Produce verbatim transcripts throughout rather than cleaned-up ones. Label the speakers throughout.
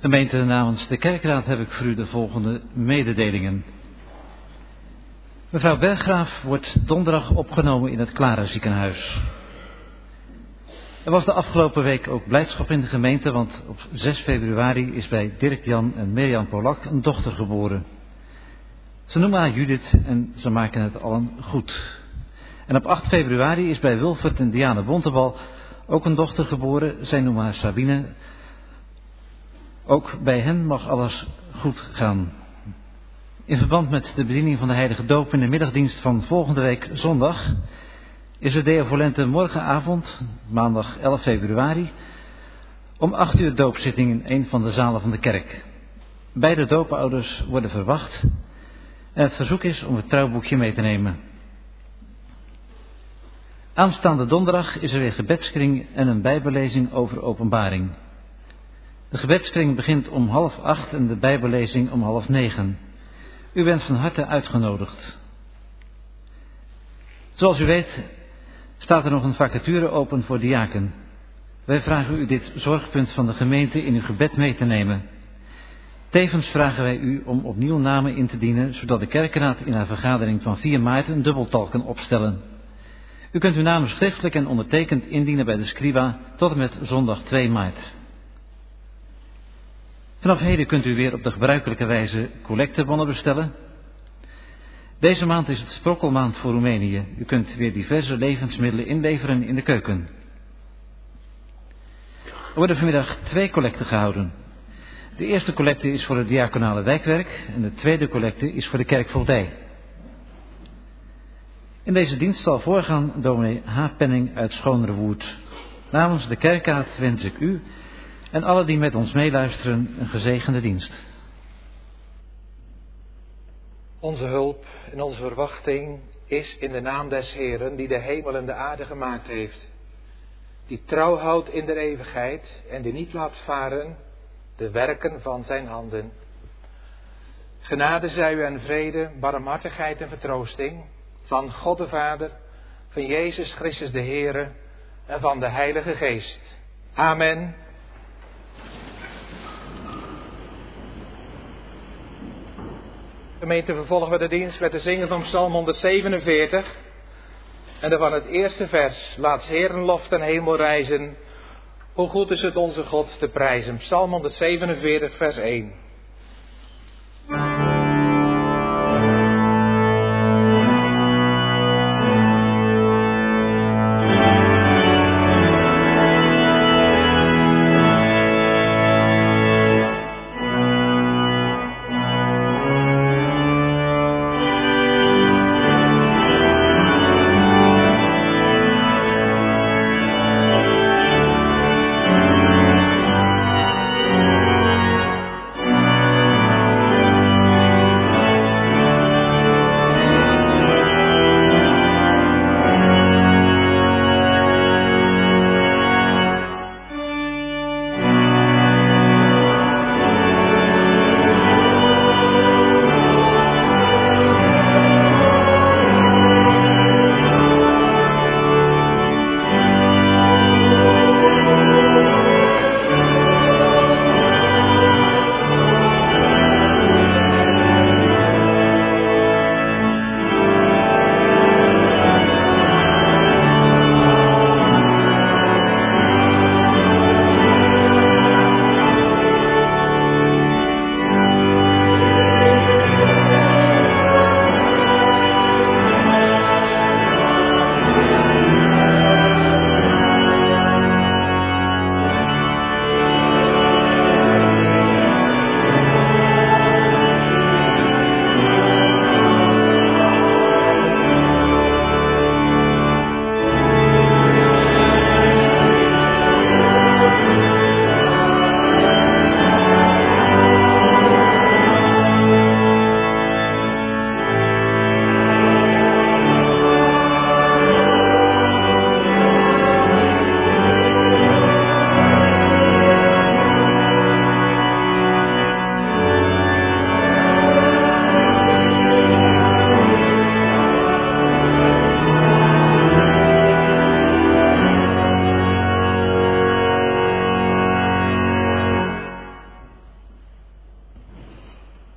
Speaker 1: Gemeente, namens de kerkraad heb ik voor u de volgende mededelingen. Mevrouw Berggraaf wordt donderdag opgenomen in het Clara ziekenhuis. Er was de afgelopen week ook blijdschap in de gemeente, want op zes februari is bij Dirk-Jan en Mirjam Polak een dochter geboren. Ze noemen haar Judith en ze maken het allen goed. En op acht februari is bij Wilfert en Diana Bontebal ook een dochter geboren. Zij noemen haar Sabine. Ook bij hen mag alles goed gaan. In verband met de bediening van de heilige doop in de middagdienst van volgende week zondag is er Deo Volente morgenavond, maandag elf februari, om acht uur doopzitting in een van de zalen van de kerk. Beide doopouders worden verwacht en het verzoek is om het trouwboekje mee te nemen. Aanstaande donderdag is er weer gebedskring en een bijbellezing over openbaring. De gebedskring begint om half acht en de bijbellezing om half negen. U bent van harte uitgenodigd. Zoals u weet staat er nog een vacature open voor diaken. Wij vragen u dit zorgpunt van de gemeente in uw gebed mee te nemen. Tevens vragen wij u om opnieuw namen in te dienen, zodat de kerkenraad in haar vergadering van vier maart een dubbeltal kan opstellen. U kunt uw namen schriftelijk en ondertekend indienen bij de scriba tot en met zondag twee maart. Vanaf heden kunt u weer op de gebruikelijke wijze collectebonnen bestellen. Deze maand is het sprokkelmaand voor Roemenië. U kunt weer diverse levensmiddelen inleveren in de keuken. Er worden vanmiddag twee collecten gehouden. De eerste collecte is voor het diaconale wijkwerk en de tweede collecte is voor de kerk Voldij. In deze dienst zal voorgaan dominee H. Penning uit Schoonrewoerd. Namens de kerkraad wens ik u en alle die met ons meeluisteren een gezegende dienst.
Speaker 2: Onze hulp en onze verwachting is in de naam des Heeren die de hemel en de aarde gemaakt heeft. Die trouw houdt in de eeuwigheid en die niet laat varen de werken van zijn handen. Genade zij u en vrede, barmhartigheid en vertroosting van God de Vader, van Jezus Christus de Heere en van de Heilige Geest. Amen. Gemeente, vervolgen we de dienst met de zingen van Psalm honderdzevenenveertig. En dan van het eerste vers. Laat 's Heeren lof ten hemel rijzen. Hoe goed is het onze God te prijzen. Psalm honderdzevenenveertig vers één.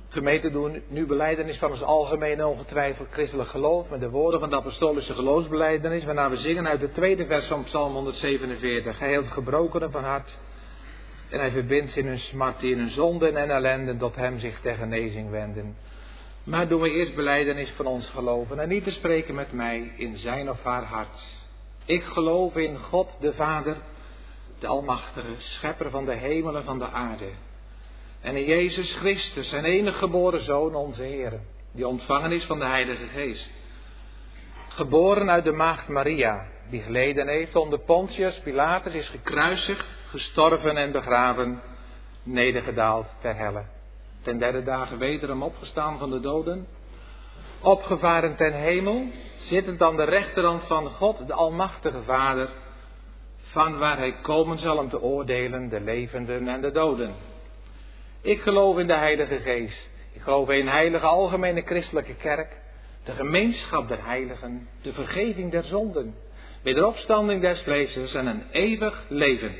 Speaker 2: Gemeente doen nu belijdenis van ons algemene ongetwijfeld christelijk geloof met de woorden van de apostolische geloofsbelijdenis, waarna we zingen uit het tweede vers van Psalm honderdzevenenveertig. Hij heelt gebrokenen van hart en hij verbindt in hun smart, die in hun zonden en ellende tot hem zich ter genezing wenden. Maar doen we eerst belijdenis van ons geloven en niet te spreken met mij in zijn of haar hart. Ik geloof in God de Vader, de Almachtige, schepper van de hemel en van de aarde. En in Jezus Christus, zijn enige geboren Zoon, onze Heer, die ontvangen is van de Heilige Geest. Geboren uit de maagd Maria, die geleden heeft onder Pontius Pilatus, is gekruisigd, gestorven en begraven, nedergedaald ter helle. Ten derde dagen wederom opgestaan van de doden, opgevaren ten hemel, zittend aan de rechterhand van God, de Almachtige Vader, van waar hij komen zal om te oordelen de levenden en de doden. Ik geloof in de Heilige Geest. Ik geloof in een heilige algemene christelijke kerk, de gemeenschap der heiligen, de vergeving der zonden, wederopstanding des vlees en een eeuwig leven.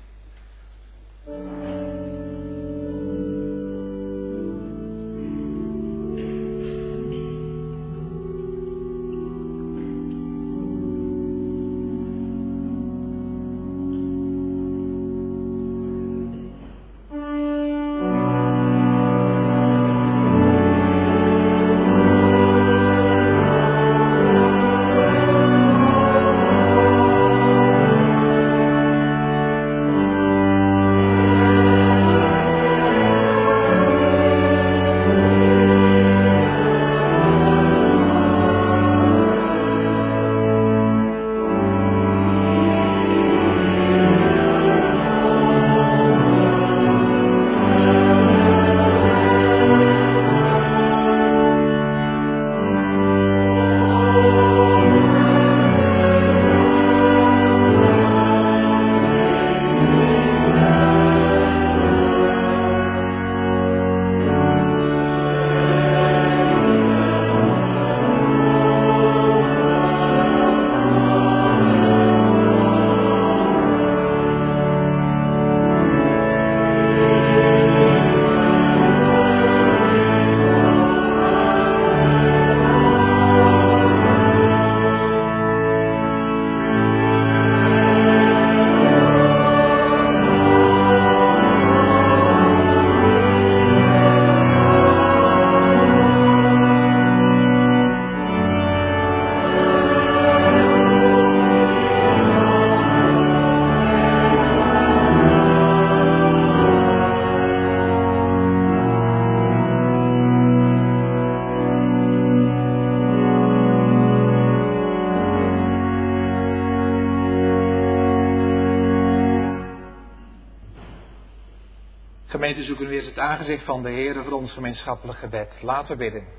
Speaker 2: Gemeente, zoeken we eerst het aangezicht van de Heer voor ons gemeenschappelijk gebed. Laten we bidden.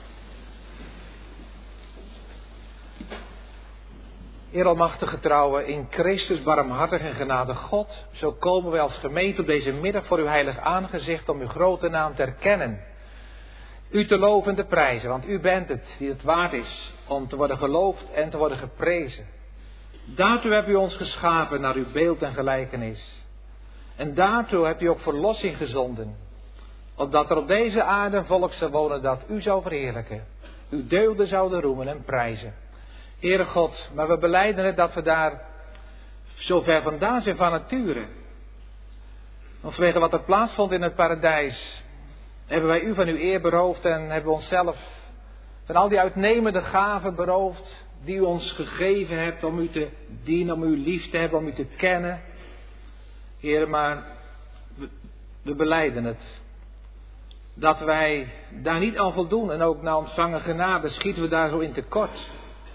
Speaker 2: Heer almachtige trouwe, in Christus barmhartig en genadig God, zo komen wij als gemeente op deze middag voor uw heilig aangezicht om uw grote naam te erkennen. U te loven en te prijzen, want u bent het die het waard is om te worden geloofd en te worden geprezen. Daartoe hebt u ons geschapen naar uw beeld en gelijkenis. En daartoe hebt u ook verlossing gezonden, opdat er op deze aarde een volk zou wonen dat u zou verheerlijken, uw deugden zouden roemen en prijzen. Heere God, maar we belijden het dat we daar zo ver vandaan zijn van nature. Want vanwege wat er plaatsvond in het paradijs, hebben wij u van uw eer beroofd en hebben we onszelf van al die uitnemende gaven beroofd die u ons gegeven hebt om u te dienen, om u lief te hebben, om u te kennen. Heer, maar we, we belijden het. Dat wij daar niet aan voldoen en ook na ontvangen genade schieten we daar zo in tekort.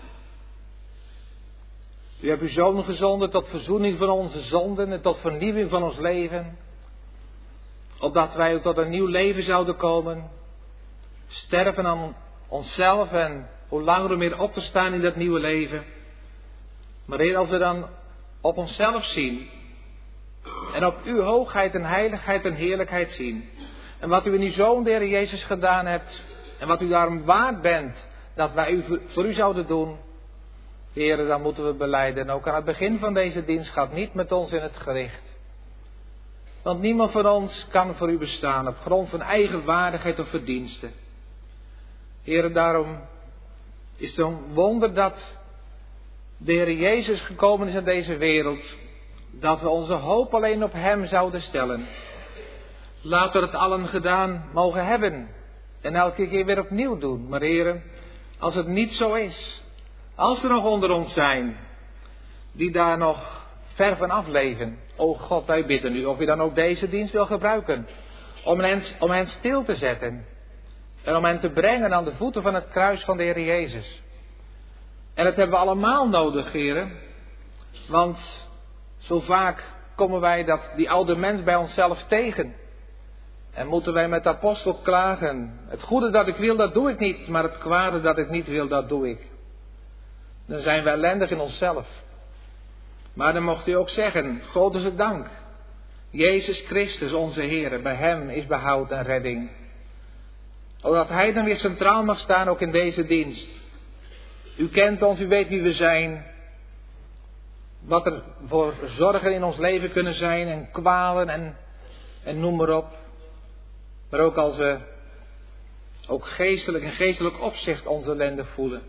Speaker 2: U hebt uw Zoon gezonden tot verzoening van onze zonden en tot vernieuwing van ons leven. Opdat wij ook tot een nieuw leven zouden komen. Sterven aan onszelf en hoe langer hoe meer op te staan in dat nieuwe leven. Maar Heer, als we dan op onszelf zien en op uw hoogheid en heiligheid en heerlijkheid zien. En wat u in uw Zoon, de Heer Jezus, gedaan hebt. En wat u daarom waard bent dat wij u, voor u zouden doen. Heer, dan moeten we belijden. En ook aan het begin van deze dienst gaat niet met ons in het gericht. Want niemand van ons kan voor u bestaan op grond van eigen waardigheid of verdiensten. Heere, daarom is het een wonder dat de Heer Jezus gekomen is naar deze wereld. Dat we onze hoop alleen op Hem zouden stellen. Laten we het allen gedaan mogen hebben. En elke keer weer opnieuw doen. Maar Heere, als het niet zo is. Als er nog onder ons zijn die daar nog ver van af leven. O God, wij bidden u of u dan ook deze dienst wil gebruiken. Om hen, om hen stil te zetten. En om hen te brengen aan de voeten van het kruis van de Heer Jezus. En dat hebben we allemaal nodig, heren. Want zo vaak komen wij dat, die oude mens bij onszelf tegen. En moeten wij met de apostel klagen. Het goede dat ik wil, dat doe ik niet. Maar het kwade dat ik niet wil, dat doe ik. Dan zijn we ellendig in onszelf. Maar dan mocht u ook zeggen, God is het dank. Jezus Christus, onze Heer, bij Hem is behoud en redding. Zodat Hij dan weer centraal mag staan, ook in deze dienst. U kent ons, u weet wie we zijn. Wat er voor zorgen in ons leven kunnen zijn en kwalen en, en noem maar op. Maar ook als we ook geestelijk en geestelijk opzicht onze ellende voelen.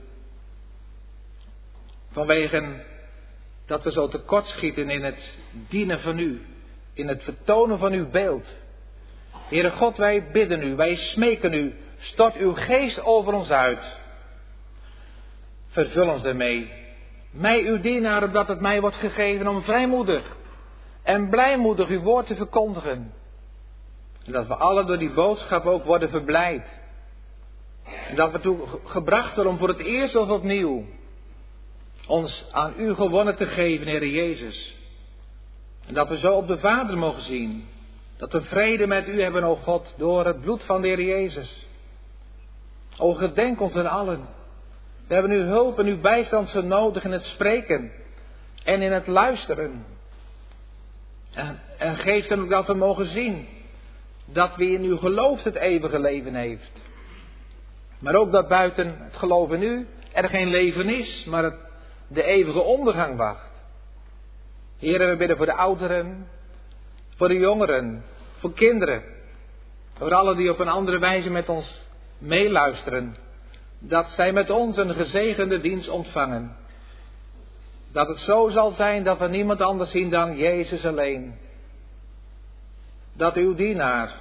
Speaker 2: Vanwege dat we zo tekortschieten in het dienen van u. In het vertonen van uw beeld. Heere God, wij bidden u, wij smeken u. Stort uw geest over ons uit. Vervul ons daarmee. Mij uw dienaar, opdat het mij wordt gegeven om vrijmoedig en blijmoedig uw woord te verkondigen. En dat we allen door die boodschap ook worden verblijd. En dat we toe gebracht worden om voor het eerst of opnieuw ons aan u gewonnen te geven, Heere Jezus. En dat we zo op de Vader mogen zien. Dat we vrede met u hebben, o God, door het bloed van de Heer Jezus. O, gedenk ons aan allen. We hebben uw hulp en uw bijstand zo nodig in het spreken en in het luisteren. En, en geef dan ook dat we mogen zien dat wie in u gelooft het eeuwige leven heeft. Maar ook dat buiten het geloof in u er geen leven is, maar het, de eeuwige ondergang wacht. Heere, we bidden voor de ouderen, voor de jongeren, voor kinderen, voor allen die op een andere wijze met ons meeluisteren. Dat zij met ons een gezegende dienst ontvangen. Dat het zo zal zijn dat we niemand anders zien dan Jezus alleen. Dat uw dienaar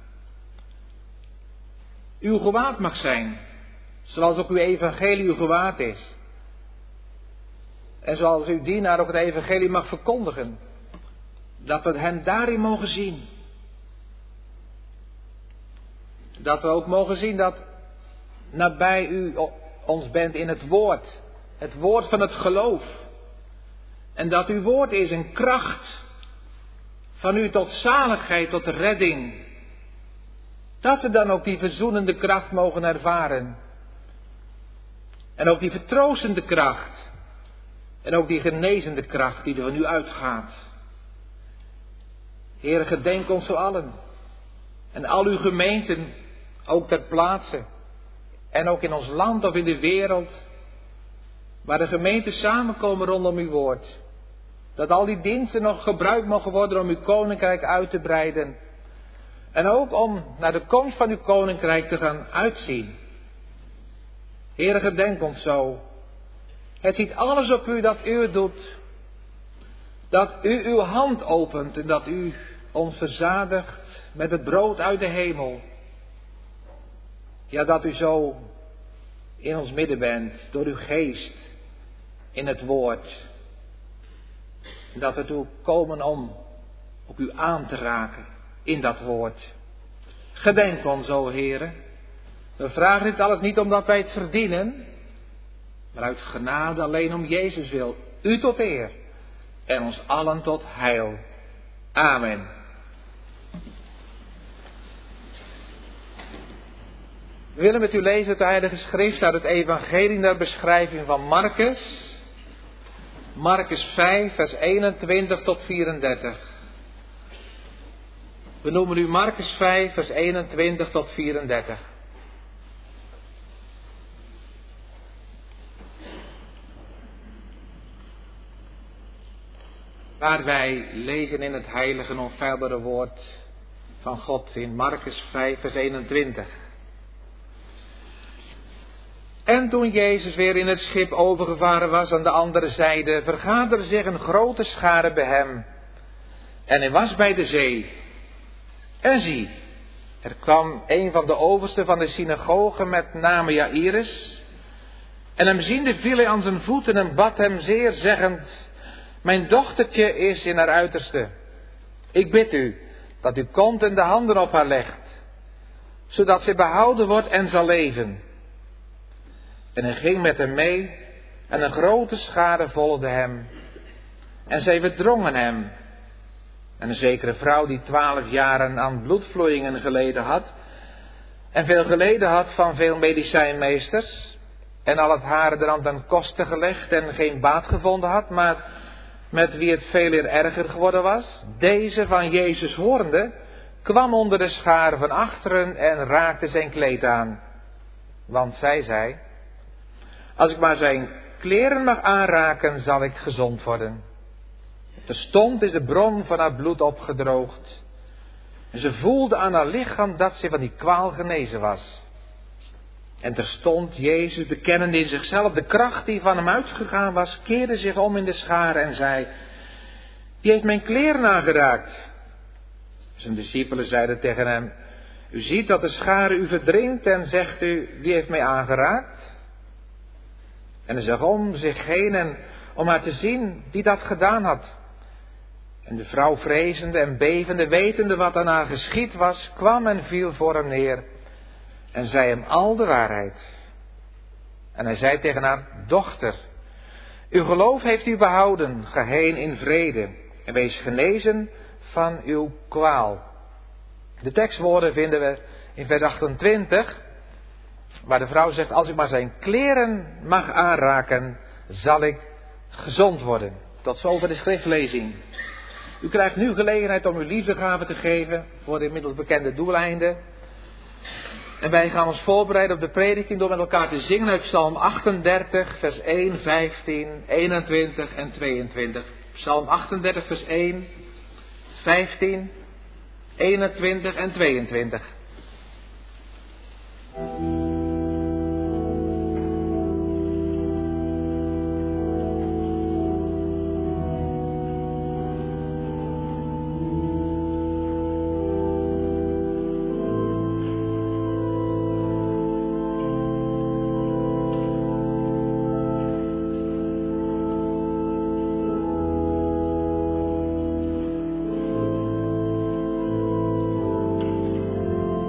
Speaker 2: uw gewaad mag zijn. Zoals ook uw evangelie uw gewaad is. En zoals uw dienaar ook het evangelie mag verkondigen. Dat we hen daarin mogen zien. Dat we ook mogen zien dat nabij u ons bent in het woord. Het woord van het geloof. En dat uw woord is een kracht van u tot zaligheid, tot redding. Dat we dan ook die verzoenende kracht mogen ervaren. En ook die vertroostende kracht. En ook die genezende kracht die er van u uitgaat. Heere, gedenk ons zo allen. En al uw gemeenten, ook ter plaatse. En ook in ons land of in de wereld. Waar de gemeenten samenkomen rondom uw woord. Dat al die diensten nog gebruikt mogen worden om uw koninkrijk uit te breiden. En ook om naar de komst van uw koninkrijk te gaan uitzien. Heere, gedenk ons zo. Het ziet alles op u dat u het doet. Dat u uw hand opent en dat u ons verzadigt met het brood uit de hemel. Ja, dat u zo in ons midden bent door uw geest in het woord. En dat we toe komen om ook u aan te raken in dat woord. Gedenk ons, o Heere. We vragen dit alles niet omdat wij het verdienen, maar uit genade alleen om Jezus wil. U tot eer en ons allen tot heil. Amen. We willen met u lezen uit de Heilige Schrift uit het Evangelie naar beschrijving van Marcus. Marcus vijf, vers eenentwintig tot vierendertig. We noemen u Marcus vijf, vers eenentwintig tot vierendertig. waar wij lezen in het heilige en onfeilbare woord van God in Markus vijf vers eenentwintig. En toen Jezus weer in het schip overgevaren was aan de andere zijde, vergaderde zich een grote schare bij hem. En hij was bij de zee. En zie, er kwam een van de oversten van de synagoge met name Jairus. En hem ziende viel hij aan zijn voeten en bad hem zeer, zeggend: mijn dochtertje is in haar uiterste. Ik bid u dat u komt en de handen op haar legt, zodat zij behouden wordt en zal leven. En hij ging met hem mee, en een grote schare volgde hem. En zij verdrongen hem. En een zekere vrouw die twaalf jaren aan bloedvloeien geleden had, en veel geleden had van veel medicijnmeesters, en al het haar er aan kosten gelegd en geen baat gevonden had, maar met wie het veel eer erger geworden was, deze van Jezus horende, kwam onder de schare van achteren en raakte zijn kleed aan. Want zij zei: als ik maar zijn kleren mag aanraken, zal ik gezond worden. Terstond is de bron van haar bloed opgedroogd. En ze voelde aan haar lichaam dat ze van die kwaal genezen was. En terstond Jezus, bekennende in zichzelf de kracht die van hem uitgegaan was, keerde zich om in de schare en zei: die heeft mijn kleren aangeraakt. Zijn discipelen zeiden tegen hem: u ziet dat de schare u verdringt en zegt u: wie heeft mij aangeraakt? En hij zag om zich heen en om haar te zien die dat gedaan had. En de vrouw, vrezende en bevende, wetende wat aan haar geschied was, kwam en viel voor hem neer en zei hem al de waarheid. En hij zei tegen haar: dochter, uw geloof heeft u behouden, ga heen in vrede en wees genezen van uw kwaal. De tekstwoorden vinden we in vers achtentwintig, waar de vrouw zegt: als ik maar zijn kleren mag aanraken, zal ik gezond worden. Tot zover de schriftlezing. U krijgt nu gelegenheid om uw liefdegave te geven voor de inmiddels bekende doeleinden. En wij gaan ons voorbereiden op de prediking door met elkaar te zingen uit Psalm achtendertig, vers één, vijftien, eenentwintig en tweeëntwintig. Psalm achtendertig, vers één, vijftien, eenentwintig en tweeëntwintig.
Speaker 3: O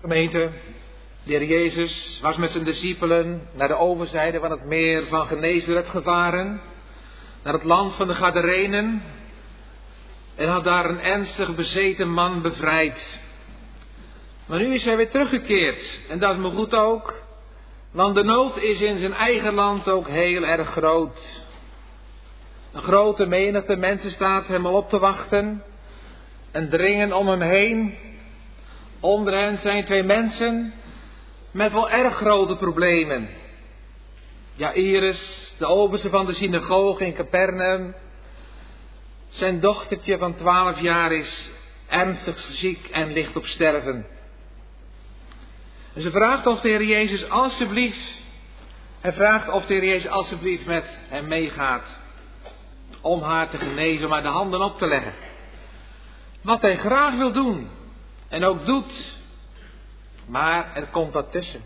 Speaker 2: Gemeente, de Heer Jezus was met zijn discipelen naar de overzijde van het meer van Genezaret gevaren, naar het land van de Gadarenen, en had daar een ernstig bezeten man bevrijd. Maar nu is hij weer teruggekeerd, en dat is me goed ook, want de nood is in zijn eigen land ook heel erg groot. Een grote menigte mensen staat hem al op te wachten en dringen om hem heen. Onder hen zijn twee mensen met wel erg grote problemen. Jairus, de overste van de synagoge in Capernaum. Zijn dochtertje van twaalf jaar is ernstig ziek en ligt op sterven. En ze vraagt of de Heer Jezus alsjeblieft, hij vraagt of de Heer Jezus alsjeblieft met hem meegaat. Om haar te genezen, maar de handen op te leggen. Wat hij graag wil doen. En ook doet. Maar er komt wat tussen.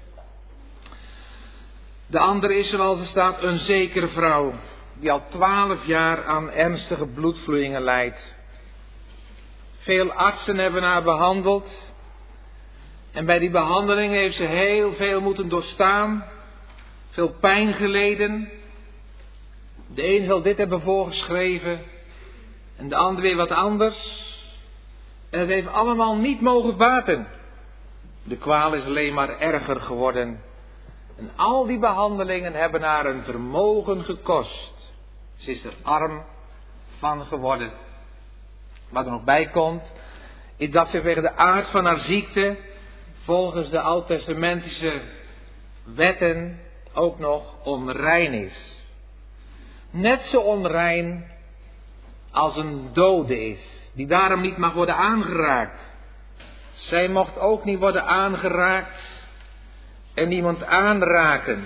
Speaker 2: De andere is, zoals er staat, een zekere vrouw. Die al twaalf jaar aan ernstige bloedvloeien lijdt. Veel artsen hebben haar behandeld. En bij die behandeling heeft ze heel veel moeten doorstaan. Veel pijn geleden. De een zal dit hebben voorgeschreven. En de ander weer wat anders. En het heeft allemaal niet mogen baten. De kwaal is alleen maar erger geworden. En al die behandelingen hebben haar een vermogen gekost. Ze is er arm van geworden. Wat er nog bij komt, is dat ze tegen de aard van haar ziekte, volgens de oud-testamentische wetten, ook nog onrein is. Net zo onrein als een dode is, die daarom niet mag worden aangeraakt. Zij mocht ook niet worden aangeraakt en niemand aanraken.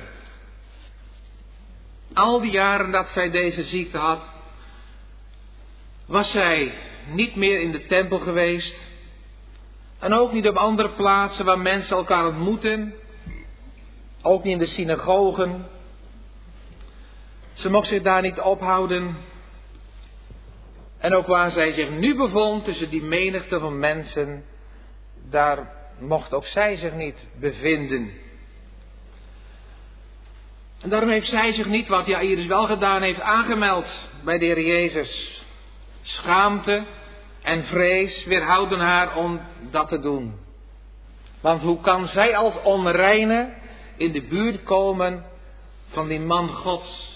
Speaker 2: Al die jaren dat zij deze ziekte had, was zij niet meer in de tempel geweest. En ook niet op andere plaatsen waar mensen elkaar ontmoeten. Ook niet in de synagogen. Ze mocht zich daar niet ophouden. En ook waar zij zich nu bevond, tussen die menigte van mensen, daar mocht ook zij zich niet bevinden. En daarom heeft zij zich niet, wat Jairus wel gedaan heeft, aangemeld bij de Heer Jezus. Schaamte en vrees weerhouden haar om dat te doen. Want hoe kan zij als onreine in de buurt komen van die man Gods?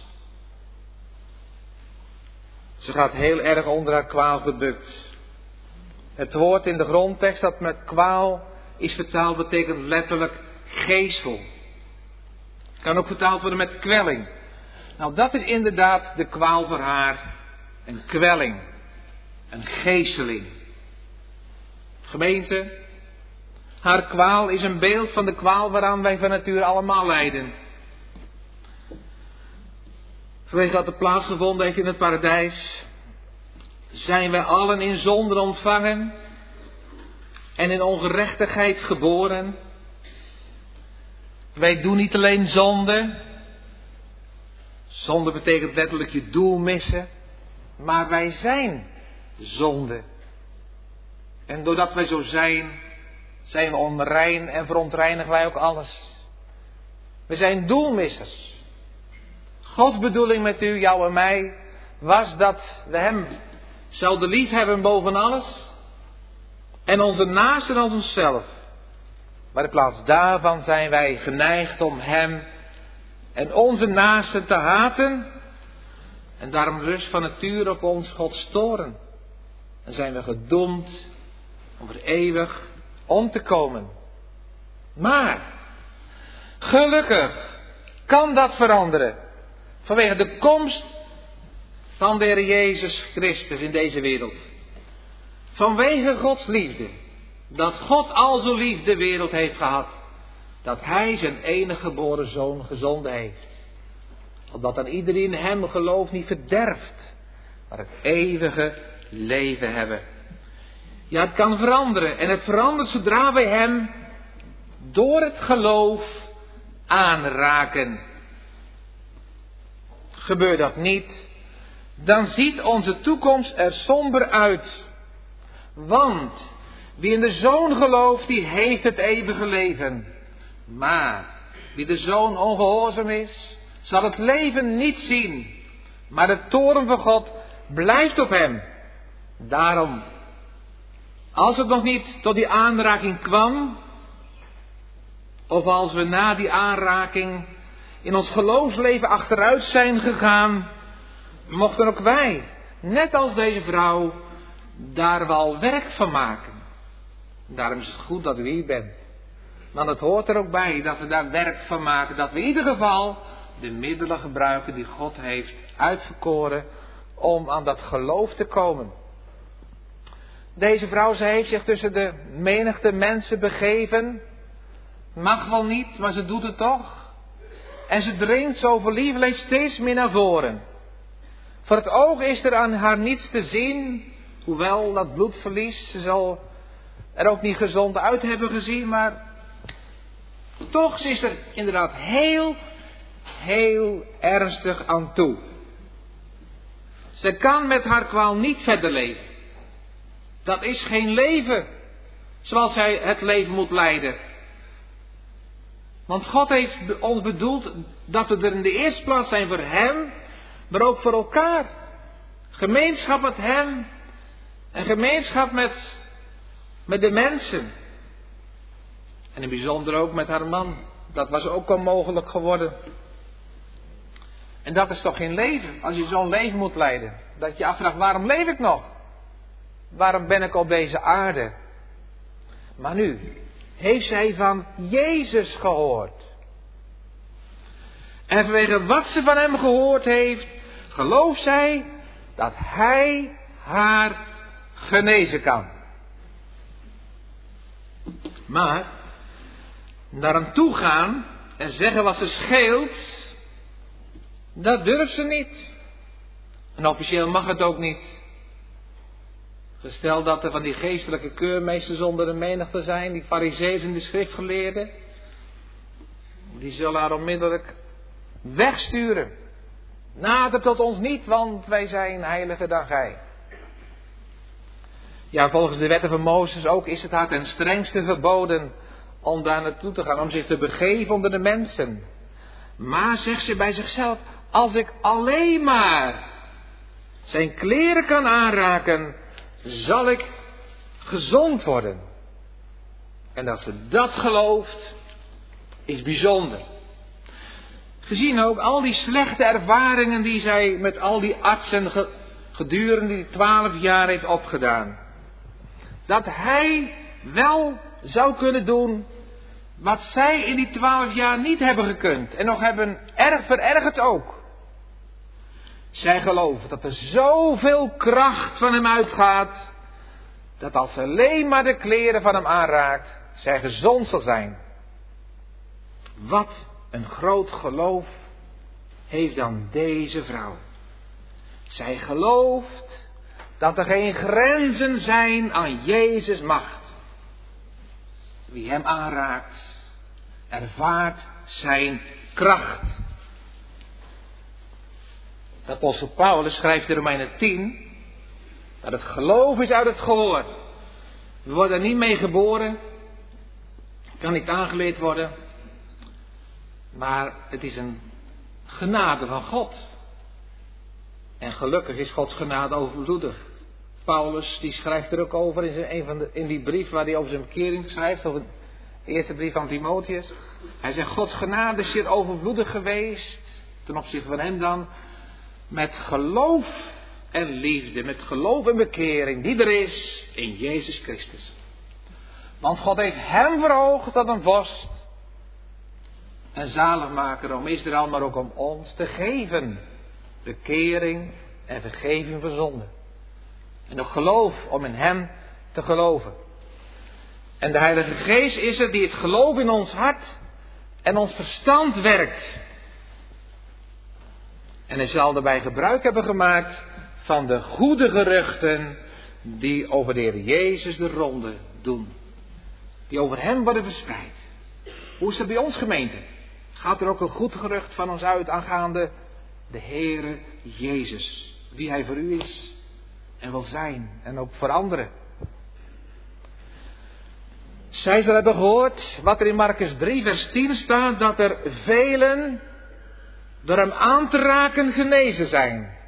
Speaker 2: Ze gaat heel erg onder haar kwaal gebukt. Het woord in de grondtekst dat met kwaal is vertaald betekent letterlijk geesel. Het kan ook vertaald worden met kwelling. Nou, dat is inderdaad de kwaal voor haar. Een kwelling. Een geeseling. Gemeente, haar kwaal is een beeld van de kwaal waaraan wij van nature allemaal lijden. Vanwege dat er plaatsgevonden heeft in het paradijs, zijn wij allen in zonde ontvangen en in ongerechtigheid geboren. Wij doen niet alleen zonde. Zonde betekent letterlijk je doel missen. Maar wij zijn zonde. En doordat wij zo zijn, zijn we onrein en verontreinigen wij ook alles. We zijn doelmissers. Gods bedoeling met u, jou en mij, was dat we hem zouden lief hebben boven alles. En onze naasten als onszelf. Maar in plaats daarvan zijn wij geneigd om hem en onze naasten te haten. En daarom rust van nature op ons God storen. En zijn we gedoemd om er eeuwig om te komen. Maar, gelukkig kan dat veranderen. Vanwege de komst van de Heer Jezus Christus in deze wereld. Vanwege Gods liefde. Dat God al zo lief de wereld heeft gehad. Dat Hij zijn enige geboren Zoon gezonden heeft. Opdat aan iedereen in Hem gelooft niet verderft. Maar het eeuwige leven hebben. Ja, het kan veranderen. En het verandert zodra wij Hem door het geloof aanraken. Gebeurt dat niet, dan ziet onze toekomst er somber uit. Want Wie in de Zoon gelooft, die heeft het eeuwige leven. Maar wie de Zoon ongehoorzaam is, zal het leven niet zien. Maar de toorn van God blijft op hem. Daarom, als het nog niet tot die aanraking kwam, of als we na die aanraking in ons geloofsleven achteruit zijn gegaan, mochten ook wij, net als deze vrouw, daar wel werk van maken. Daarom is het goed dat u hier bent. Want het hoort er ook bij dat we daar werk van maken. Dat we in ieder geval de middelen gebruiken die God heeft uitverkoren om aan dat geloof te komen. Deze vrouw, ze heeft zich tussen de menigte mensen begeven. Mag wel niet, maar ze doet het toch. En ze dringt zo voor lieverlee steeds meer naar voren. Voor het oog is er aan haar niets te zien. Hoewel dat bloedverlies, ze zal er ook niet gezond uit hebben gezien. Maar toch is er inderdaad heel, heel ernstig aan toe. Ze kan met haar kwaal niet verder leven. Dat is geen leven zoals zij het leven moet leiden. Want God heeft ons bedoeld dat we er in de eerste plaats zijn voor Hem, maar ook voor elkaar. Gemeenschap met Hem en gemeenschap met, met de mensen. En in het bijzonder ook met haar man. Dat was ook al mogelijk geworden. En dat is toch geen leven, als je zo'n leven moet leiden. Dat je afvraagt, waarom leef ik nog? Waarom ben ik op deze aarde? Maar nu heeft zij van Jezus gehoord. En vanwege wat ze van hem gehoord heeft, gelooft zij dat hij haar genezen kan. Maar naar hem toe gaan en zeggen wat ze scheelt, dat durft ze niet. En officieel mag het ook niet. Stel dat er van die geestelijke keurmeesters onder de menigte zijn, die farizeeën en de schriftgeleerden, die zullen haar onmiddellijk wegsturen. Nader tot ons niet, want wij zijn heiliger dan gij. Ja, volgens de wetten van Mozes ook is het haar ten strengste verboden om daar naartoe te gaan, om zich te begeven onder de mensen. Maar zegt ze bij zichzelf, als ik alleen maar zijn kleren kan aanraken, zal ik gezond worden. En dat ze dat gelooft, is bijzonder. Gezien ook al die slechte ervaringen die zij met al die artsen gedurende die twaalf jaar heeft opgedaan. Dat hij wel zou kunnen doen wat zij in die twaalf jaar niet hebben gekund. En nog hebben erg verergerd ook. Zij geloven dat er zoveel kracht van hem uitgaat, dat als ze alleen maar de kleren van hem aanraakt, zij gezond zal zijn. Wat een groot geloof heeft dan deze vrouw. Zij gelooft dat er geen grenzen zijn aan Jezus' macht. Wie hem aanraakt, ervaart zijn kracht. De apostel Paulus schrijft in Romeinen tien dat het geloof is uit het gehoor. We worden er niet mee geboren, kan niet aangeleerd worden, maar het is een genade van God. En gelukkig is Gods genade overvloedig. Paulus die schrijft er ook over in, zijn, een van de, in die brief waar hij over zijn bekering schrijft, over de eerste brief van Timotheus. Hij zegt, Gods genade is zeer overvloedig geweest, ten opzichte van hem dan, met geloof en liefde, met geloof en bekering die er is in Jezus Christus. Want God heeft hem verhoogd tot een vorst en zaligmaker om Israël, maar ook om ons te geven bekering en vergeving van zonde. En ook geloof om in hem te geloven. En de Heilige Geest is het die het geloof in ons hart en ons verstand werkt. En hij zal daarbij gebruik hebben gemaakt van de goede geruchten die over de Heer Jezus de ronde doen. Die over hem worden verspreid. Hoe is dat bij ons, gemeente? Gaat er ook een goed gerucht van ons uit aangaande de Heere Jezus. Wie hij voor u is en wil zijn en ook voor anderen. Zij zullen hebben gehoord wat er in Markus drie vers tien staat, dat er velen door hem aan te raken genezen zijn.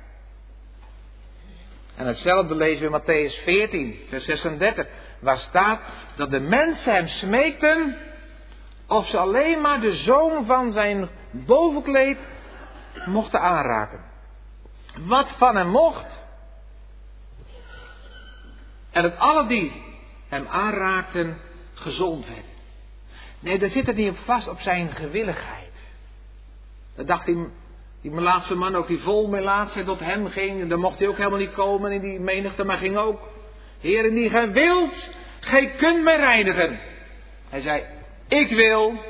Speaker 2: En hetzelfde lezen we in Matthäus veertien vers zesendertig, waar staat dat de mensen hem smeekten of ze alleen maar de zoom van zijn bovenkleed mochten aanraken. Wat van hem mocht. En dat alle die hem aanraakten gezond werden. Nee, daar zit het niet op vast, op zijn gewilligheid. Dat dacht die, die Melaatse man ook, die vol Melaatsheid tot hem ging. Daar mocht hij ook helemaal niet komen in die menigte, maar ging ook. Heer, indien gij wilt, gij kunt mij reinigen. Hij zei, ik wil,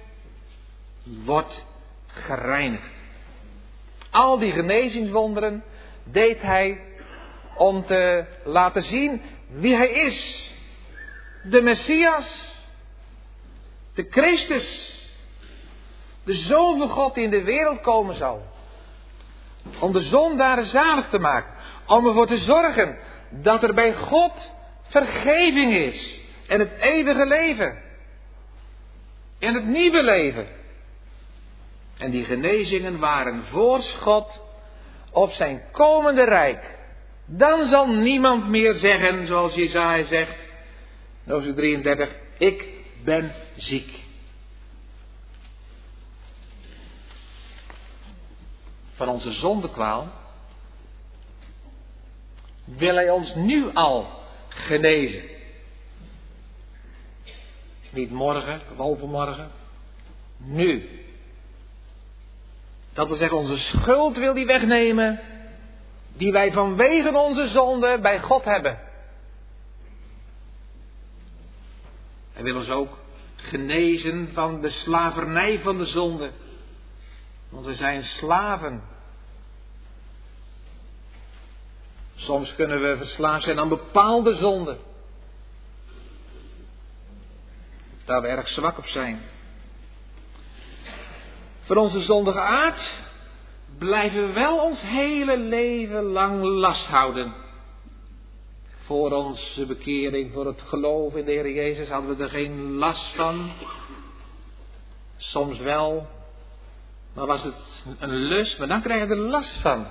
Speaker 2: word gereinigd. Al die genezingswonderen deed hij om te laten zien wie hij is. De Messias, de Christus, de Zoon van God die in de wereld komen zal. Om de zondaren zalig te maken. Om ervoor te zorgen dat er bij God vergeving is. En het eeuwige leven. En het nieuwe leven. En die genezingen waren voorschot op zijn komende rijk. Dan zal niemand meer zeggen, zoals Jesaja zegt, hoofdstuk drieëndertig, ik ben ziek. Van onze zondekwaal wil hij ons nu al genezen. Niet morgen of overmorgen, nu. Dat wil zeggen, onze schuld wil hij wegnemen, die wij vanwege onze zonde bij God hebben. Hij wil ons ook genezen van de slavernij van de zonde. Want we zijn slaven. Soms kunnen we verslaafd zijn aan bepaalde zonden. Daar we erg zwak op zijn. Voor onze zondige aard blijven we wel ons hele leven lang last houden. Voor onze bekering, voor het geloof in de Heer Jezus hadden we er geen last van. Soms wel. Maar was het een lust, maar dan krijgen we er last van.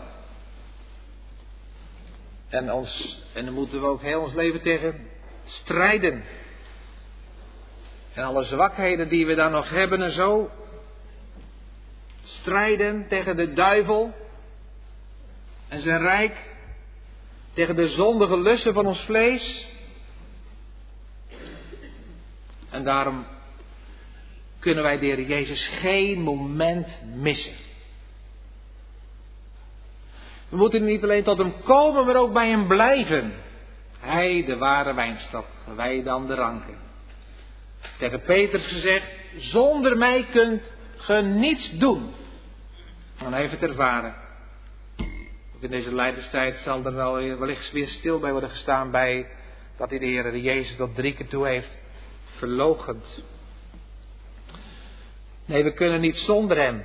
Speaker 2: En, ons, en dan moeten we ook heel ons leven tegen strijden. En alle zwakheden die we dan nog hebben en zo. Strijden tegen de duivel en zijn rijk. Tegen de zondige lusten van ons vlees. En daarom kunnen wij de Heer Jezus geen moment missen. We moeten niet alleen tot hem komen, maar ook bij hem blijven. Hij de ware wijnstok, wij dan de ranken. Tegen Petrus gezegd, zonder mij kunt ge niets doen. En hij heeft het ervaren. Ook in deze lijdenstijd zal er wel wellicht weer stil bij worden gestaan bij dat hij de Heer de Jezus tot drie keer toe heeft verloochend. Nee, we kunnen niet zonder hem.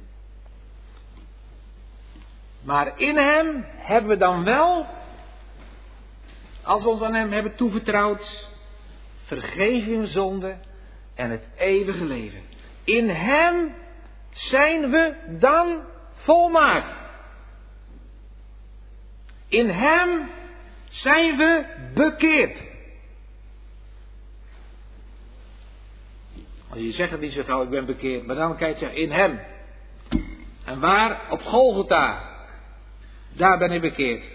Speaker 2: Maar in hem hebben we dan wel, als we ons aan hem hebben toevertrouwd, vergeving zonde en het eeuwige leven. In hem zijn we dan volmaakt. In hem zijn we bekeerd. Als je zegt het niet zo gauw, ik ben bekeerd, maar dan kan je zeggen, in hem. En waar? Op Golgotha. Daar ben ik bekeerd.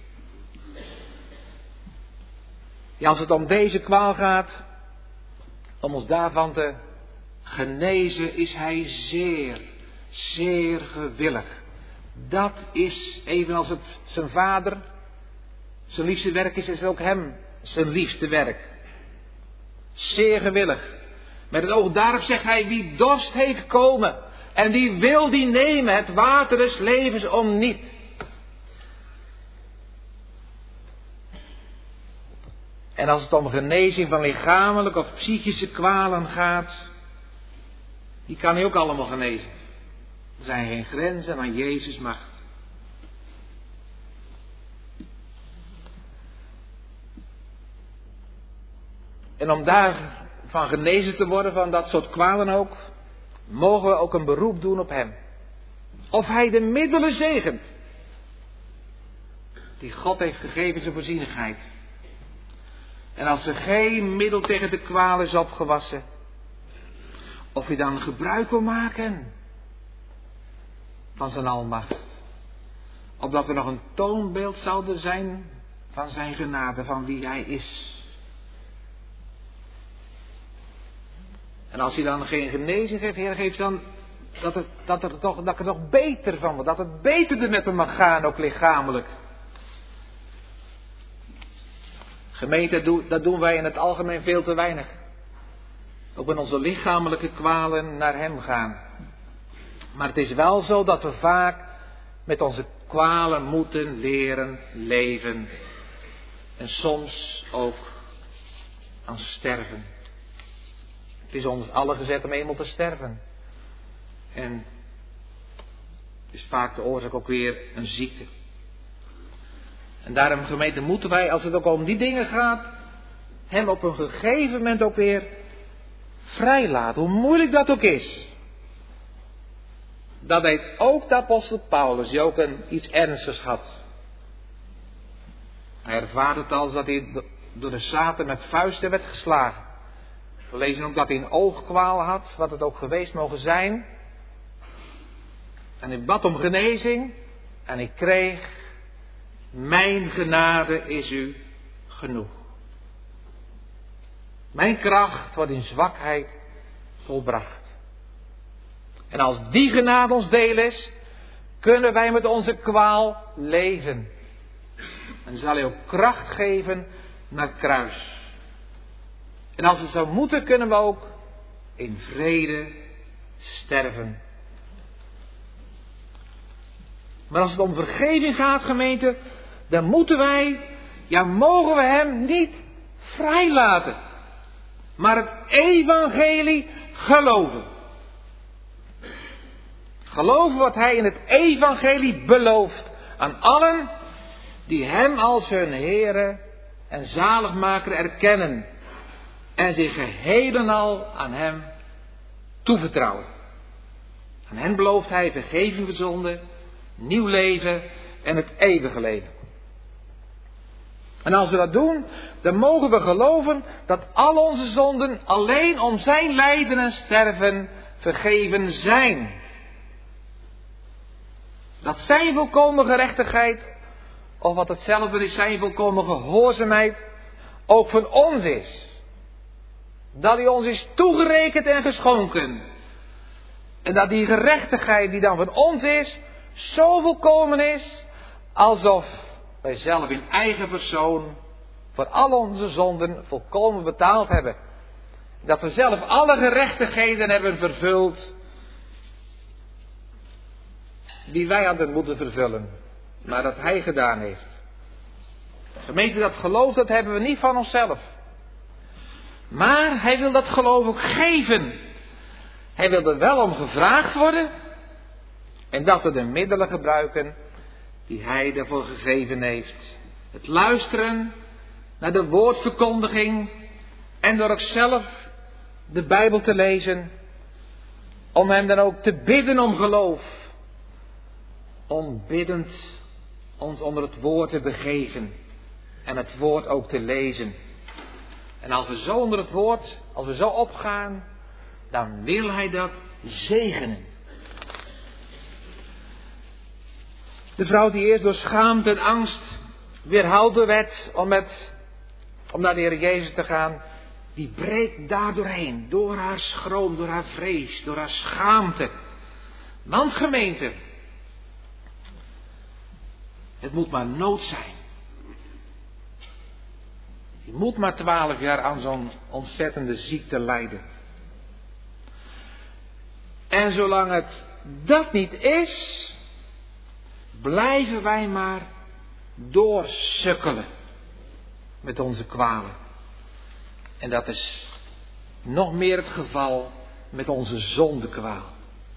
Speaker 2: Ja, als het om deze kwaal gaat, om ons daarvan te genezen, is hij zeer, zeer gewillig. Dat is, evenals het zijn vader, zijn liefste werk is, is het ook hem zijn liefste werk. Zeer gewillig. Met het oog daarop zegt hij, wie dorst heeft komen en wie wil die nemen, het water des levens om niet. En als het om genezing van lichamelijke of psychische kwalen gaat, die kan hij ook allemaal genezen. Er zijn geen grenzen aan Jezus' macht. En om daar van genezen te worden van dat soort kwalen ook, mogen we ook een beroep doen op hem. Of hij de middelen zegent die God heeft gegeven in zijn voorzienigheid. En als er geen middel tegen de kwaal is opgewassen, of hij dan gebruik wil maken van zijn almacht. Opdat we nog een toonbeeld zouden zijn van zijn genade, van wie hij is. En als hij dan geen genezing geeft, Heer, geeft dan dat, het, dat, er toch, dat ik er nog beter van word. Dat het beter met me mag gaan, ook lichamelijk. Gemeente, dat doen wij in het algemeen veel te weinig. Ook in onze lichamelijke kwalen naar hem gaan. Maar het is wel zo dat we vaak met onze kwalen moeten leren leven. En soms ook aan sterven. Het is ons allen gezet om eenmaal te sterven. En is vaak de oorzaak ook weer een ziekte. En daarom, gemeente, moeten wij, als het ook om die dingen gaat, hem op een gegeven moment ook weer vrijlaten. Hoe moeilijk dat ook is. Dat deed ook de apostel Paulus, die ook een, iets ernstigs had. Hij ervaarde het als dat hij door de Satan met vuisten werd geslagen. We lezen ook dat hij een oogkwaal had, wat het ook geweest mogen zijn. En hij bad om genezing. En hij kreeg: mijn genade is u genoeg. Mijn kracht wordt in zwakheid volbracht. En als die genade ons deel is, kunnen wij met onze kwaal leven. En zal hij ook kracht geven naar het kruis. En als het zou moeten, kunnen we ook in vrede sterven. Maar als het om vergeving gaat, gemeente, dan moeten wij, ja, mogen we hem niet vrijlaten. Maar het evangelie geloven. Geloven wat hij in het evangelie belooft aan allen die hem als hun Heere en zaligmaker erkennen. En zich geheel en al aan hem toevertrouwen. Aan hen belooft hij vergeving voor zonde, nieuw leven en het eeuwige leven. En als we dat doen, dan mogen we geloven dat al onze zonden alleen om zijn lijden en sterven vergeven zijn. Dat zijn volkomen gerechtigheid, of wat hetzelfde is, zijn volkomen gehoorzaamheid, ook van ons is. Dat die ons is toegerekend en geschonken. En dat die gerechtigheid die dan van ons is, zo volkomen is, alsof wij zelf in eigen persoon voor al onze zonden volkomen betaald hebben. Dat we zelf alle gerechtigheden hebben vervuld die wij hadden moeten vervullen, maar dat hij gedaan heeft. Gemeente, dat geloof, dat hebben we niet van onszelf. Maar hij wil dat geloof ook geven. Hij wil er wel om gevraagd worden. En dat we de middelen gebruiken die hij daarvoor gegeven heeft. Het luisteren naar de woordverkondiging. En door ook zelf de Bijbel te lezen. Om hem dan ook te bidden om geloof. Om biddend ons onder het woord te begeven. En het woord ook te lezen. En als we zo onder het woord, als we zo opgaan, dan wil hij dat zegenen. De vrouw die eerst door schaamte en angst weerhouden werd om, met, om naar de Heer Jezus te gaan, die breekt daar doorheen. Door haar schroom, door haar vrees, door haar schaamte. Want gemeente, het moet maar nood zijn. Je moet maar twaalf jaar aan zo'n ontzettende ziekte lijden. En zolang het dat niet is, blijven wij maar doorsukkelen met onze kwalen. En dat is nog meer het geval met onze zondekwaal.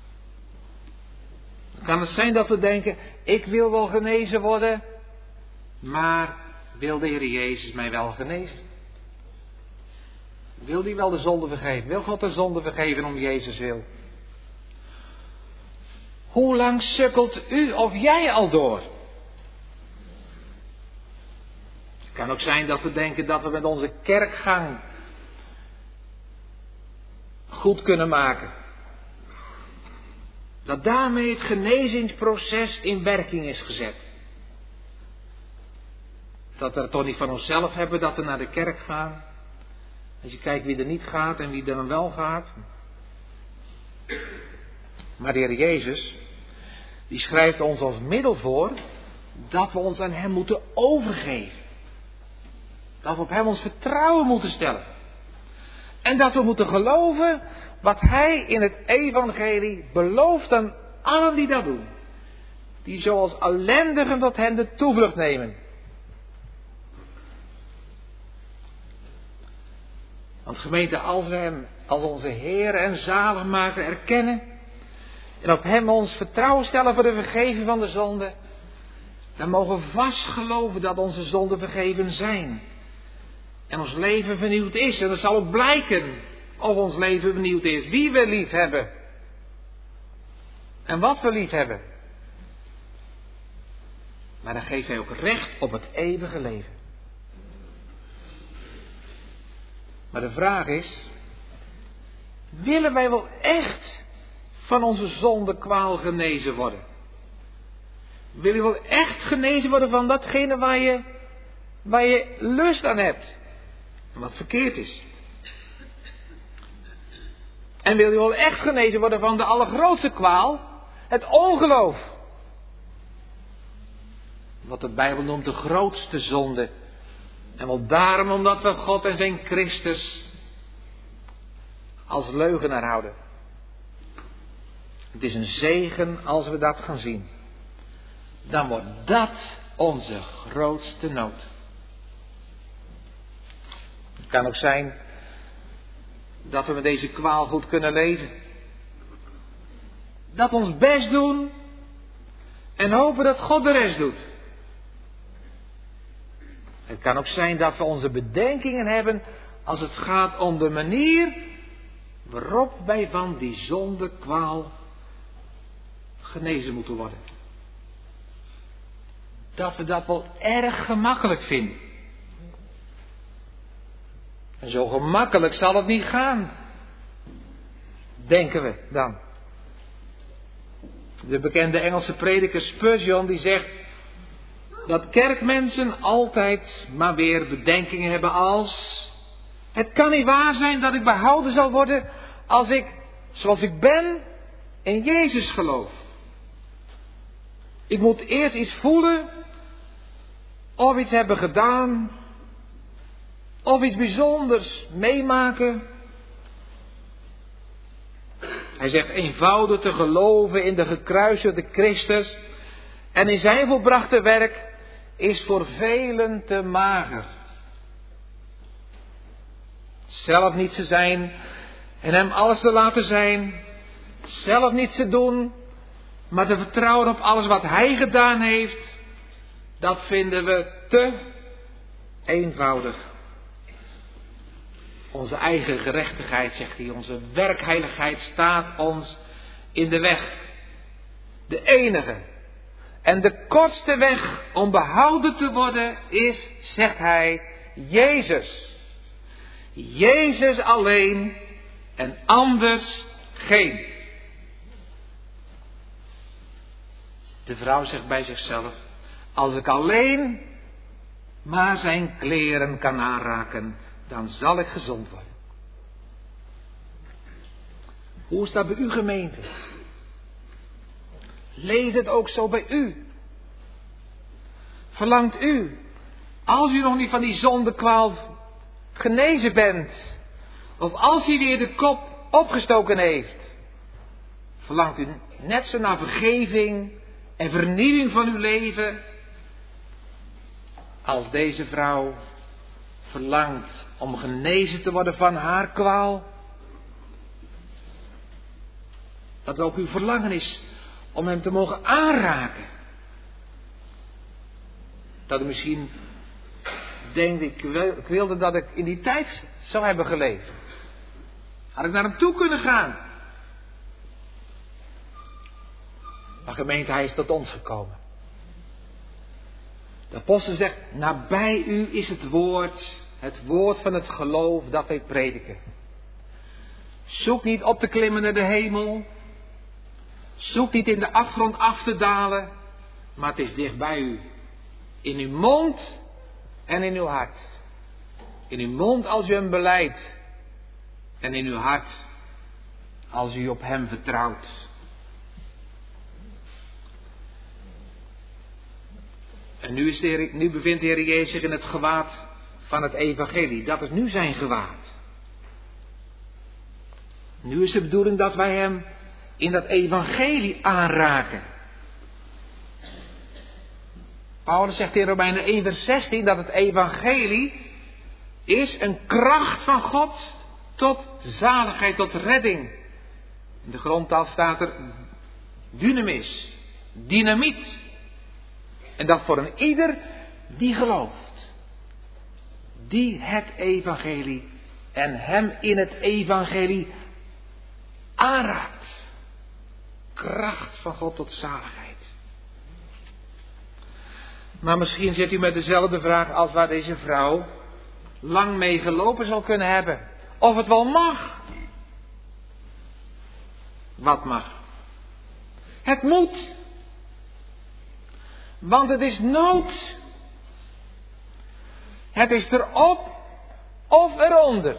Speaker 2: Dan kan het zijn dat we denken, ik wil wel genezen worden, maar wil de Heer Jezus mij wel genezen? Wil die wel de zonde vergeven? Wil God de zonde vergeven om Jezus wil? Hoe lang sukkelt u of jij al door? Het kan ook zijn dat we denken dat we met onze kerkgang goed kunnen maken. Dat daarmee het genezingsproces in werking is gezet. Dat we het toch niet van onszelf hebben dat we naar de kerk gaan. Als je kijkt wie er niet gaat en wie er dan wel gaat. Maar de Heer Jezus, die schrijft ons als middel voor dat we ons aan Hem moeten overgeven. Dat we op Hem ons vertrouwen moeten stellen. En dat we moeten geloven wat Hij in het evangelie belooft aan allen die dat doen. Die zoals ellendigen tot Hem de toevlucht nemen. Want gemeente, als we Hem als onze Heer en Zaligmaker erkennen en op Hem ons vertrouwen stellen voor de vergeving van de zonde, dan mogen we vast geloven dat onze zonden vergeven zijn. En ons leven vernieuwd is. En dat zal ook blijken of ons leven vernieuwd is. Wie we lief hebben. En wat we lief hebben. Maar dan geeft Hij ook recht op het eeuwige leven. Maar de vraag is, willen wij wel echt van onze zondekwaal genezen worden? Wil je wel echt genezen worden van datgene waar je, waar je lust aan hebt? En wat verkeerd is. En wil je wel echt genezen worden van de allergrootste kwaal? Het ongeloof. Wat de Bijbel noemt de grootste zonde. En wel daarom omdat we God en zijn Christus als leugenaar houden. Het is een zegen als we dat gaan zien. Dan wordt dat onze grootste nood. Het kan ook zijn dat we met deze kwaal goed kunnen leven. Dat we ons best doen en hopen dat God de rest doet. Het kan ook zijn dat we onze bedenkingen hebben als het gaat om de manier waarop wij van die zondekwaal genezen moeten worden. Dat we dat wel erg gemakkelijk vinden. En zo gemakkelijk zal het niet gaan. Denken we dan. De bekende Engelse prediker Spurgeon die zegt dat kerkmensen altijd maar weer bedenkingen hebben als: het kan niet waar zijn dat ik behouden zal worden als ik, zoals ik ben, in Jezus geloof. Ik moet eerst iets voelen, of iets hebben gedaan, of iets bijzonders meemaken. Hij zegt eenvoudig te geloven in de gekruisigde Christus en in zijn volbrachte werk is voor velen te mager. Zelf niet te zijn en hem alles te laten zijn, zelf niets te doen, maar te vertrouwen op alles wat hij gedaan heeft, dat vinden we te eenvoudig. Onze eigen gerechtigheid, zegt hij, onze werkheiligheid staat ons in de weg. De enige en de kortste weg om behouden te worden is, zegt hij, Jezus. Jezus alleen en anders geen. De vrouw zegt bij zichzelf: als ik alleen maar zijn kleren kan aanraken, dan zal ik gezond worden. Hoe is dat bij uw gemeente? Leeft het ook zo bij u? Verlangt u, als u nog niet van die zondekwaal genezen bent, of als u weer de kop opgestoken heeft, verlangt u net zo naar vergeving en vernieuwing van uw leven, als deze vrouw verlangt om genezen te worden van haar kwaal? Dat ook uw verlangen is om hem te mogen aanraken. Dat u misschien denkt, ik, wil, ik wilde dat ik in die tijd zou hebben geleefd. Had ik naar hem toe kunnen gaan. Maar gemeente, hij is tot ons gekomen. De apostel zegt, nabij u is het woord, het woord van het geloof dat wij prediken. Zoek niet op te klimmen naar de hemel. Zoek niet in de afgrond af te dalen. Maar het is dicht bij u. In uw mond en in uw hart. In uw mond als u hem belijdt. En in uw hart als u op hem vertrouwt. En nu, is de Heer, nu bevindt de Heer Jezus zich in het gewaad van het evangelie. Dat is nu zijn gewaad. Nu is de bedoeling dat wij hem in dat evangelie aanraken. Paulus zegt in Romeinen één vers zestien dat het evangelie is een kracht van God tot zaligheid, tot redding. In de grondtaal staat er dynamis, dynamiet. En dat voor een ieder die gelooft. Die het evangelie en hem in het evangelie aanraakt. Kracht van God tot zaligheid. Maar misschien zit u met dezelfde vraag als waar deze vrouw lang mee gelopen zal kunnen hebben. Of het wel mag. Wat mag? Het moet. Want het is nood. Het is erop of eronder.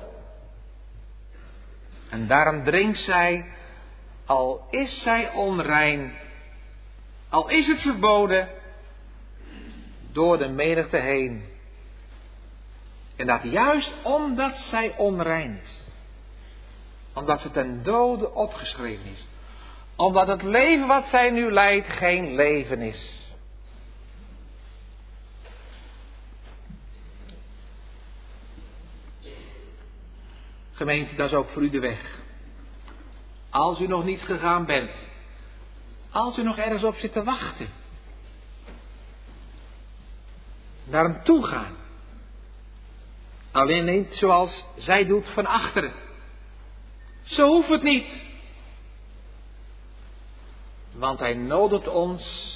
Speaker 2: En daarom dringt zij, al is zij onrein, al is het verboden, door de menigte heen. En dat juist omdat zij onrein is. Omdat ze ten dode opgeschreven is. Omdat het leven wat zij nu leidt geen leven is. Gemeente, dat is ook voor u de weg. Als u nog niet gegaan bent. Als u nog ergens op zit te wachten. Naar hem toe gaan. Alleen niet zoals zij doet van achteren. Zo hoeft het niet. Want hij nodigt ons,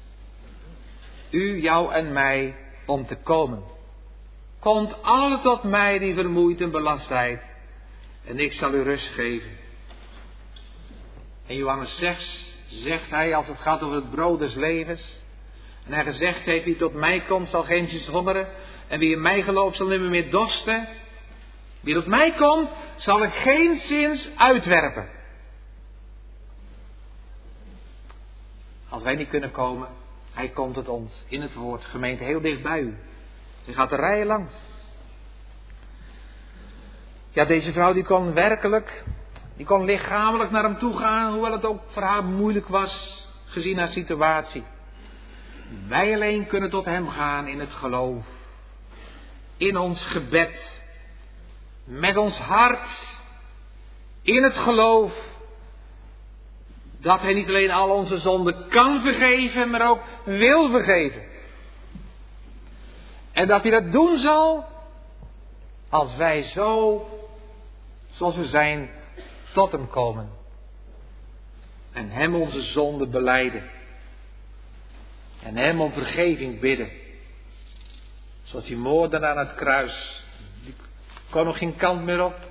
Speaker 2: u, jou en mij, om te komen. Komt alle tot mij die vermoeid en belast zijn. En ik zal u rust geven. In Johannes zes zegt hij, als het gaat over het brood des levens. En hij gezegd heeft, wie tot mij komt zal geen zins hongeren. En wie in mij gelooft zal nimmer meer dorsten. Wie tot mij komt zal ik geen zins uitwerpen. Als wij niet kunnen komen, hij komt het ons in het woord. Gemeente heel dicht bij u. Je gaat de rijen langs. Ja, deze vrouw die kon werkelijk, die kon lichamelijk naar hem toe gaan, hoewel het ook voor haar moeilijk was, gezien haar situatie. Wij alleen kunnen tot hem gaan in het geloof. In ons gebed. Met ons hart. In het geloof. Dat hij niet alleen al onze zonden kan vergeven, maar ook wil vergeven. En dat hij dat doen zal, als wij zo, zoals we zijn, tot hem komen. En hem onze zonden belijden. En hem om vergeving bidden. Zoals die moordenaar aan het kruis. Die kon nog geen kant meer op.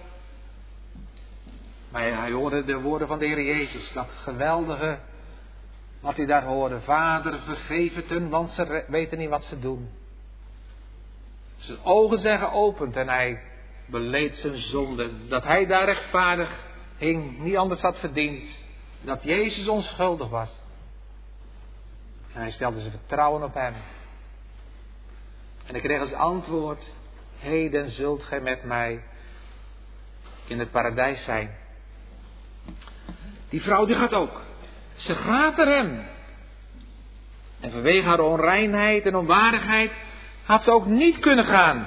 Speaker 2: Maar hij hoorde de woorden van de Heer Jezus. Dat geweldige wat hij daar hoorde. Vader, vergeef het hun, want ze weten niet wat ze doen. Zijn ogen zijn geopend en hij beleed zijn zonden. Dat hij daar rechtvaardig hing, niet anders had verdiend. Dat Jezus onschuldig was. En hij stelde zijn vertrouwen op hem. En ik kreeg als antwoord, heden zult gij met mij in het paradijs zijn. Die vrouw die gaat ook. Ze gaat er hem. En vanwege haar onreinheid en onwaardigheid had ze ook niet kunnen gaan.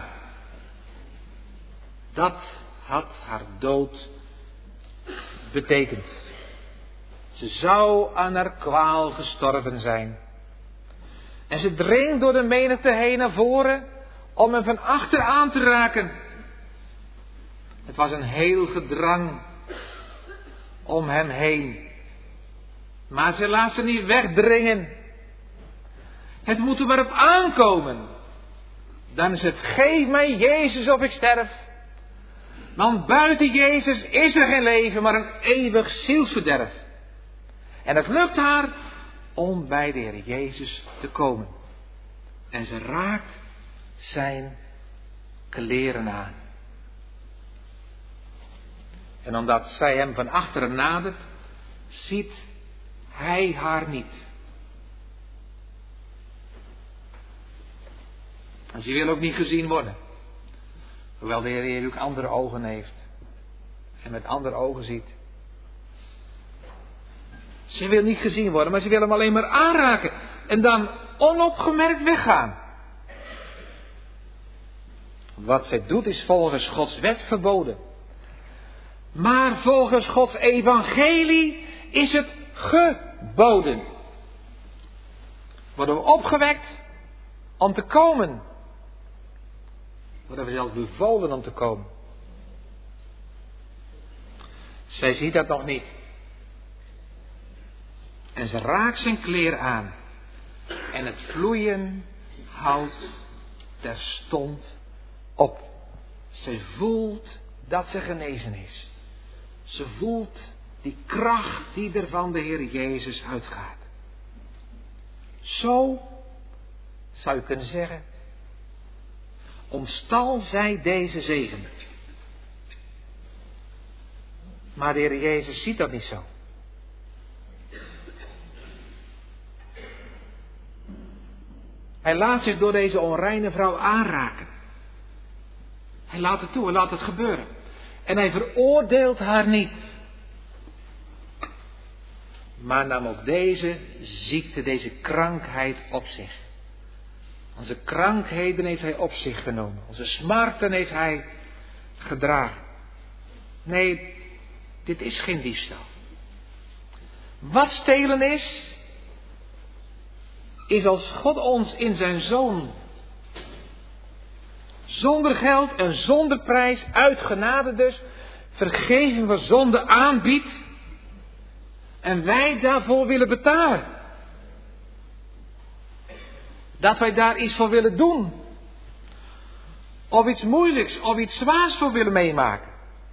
Speaker 2: Dat had haar dood betekend. Ze zou aan haar kwaal gestorven zijn. En ze dringt door de menigte heen naar voren om hem van achter aan te raken. Het was een heel gedrang om hem heen. Maar ze laat ze niet wegdringen. Het moet er maar op aankomen. Dan is het, geef mij Jezus of ik sterf. Want buiten Jezus is er geen leven, maar een eeuwig zielsverderf. En het lukt haar om bij de Heer Jezus te komen. En ze raakt zijn kleren aan. En omdat zij hem van achteren nadert, ziet hij haar niet. En ze wil ook niet gezien worden. Hoewel de Heer ook andere ogen heeft. En met andere ogen ziet. Ze wil niet gezien worden, maar ze wil hem alleen maar aanraken. En dan onopgemerkt weggaan. Wat zij doet is volgens Gods wet verboden. Maar volgens Gods evangelie is het geboden. Worden we opgewekt om te komen. Worden we zelfs bevolen om te komen. Zij ziet dat nog niet. En ze raakt zijn kleer aan. En het vloeien houdt terstond op. Ze voelt dat ze genezen is. Ze voelt die kracht die er van de Heer Jezus uitgaat. Zo zou je kunnen zeggen, ontstal zij deze zegen. Maar de Heer Jezus ziet dat niet zo. Hij laat zich door deze onreine vrouw aanraken. Hij laat het toe, hij laat het gebeuren. En hij veroordeelt haar niet. Maar nam ook deze ziekte, deze krankheid op zich. Onze krankheden heeft hij op zich genomen. Onze smarten heeft hij gedragen. Nee, dit is geen diefstal. Wat stelen is, is als God ons in zijn Zoon zonder geld en zonder prijs, uit genade dus, vergeving van zonde aanbiedt en wij daarvoor willen betalen. Dat wij daar iets voor willen doen. Of iets moeilijks, of iets zwaars voor willen meemaken.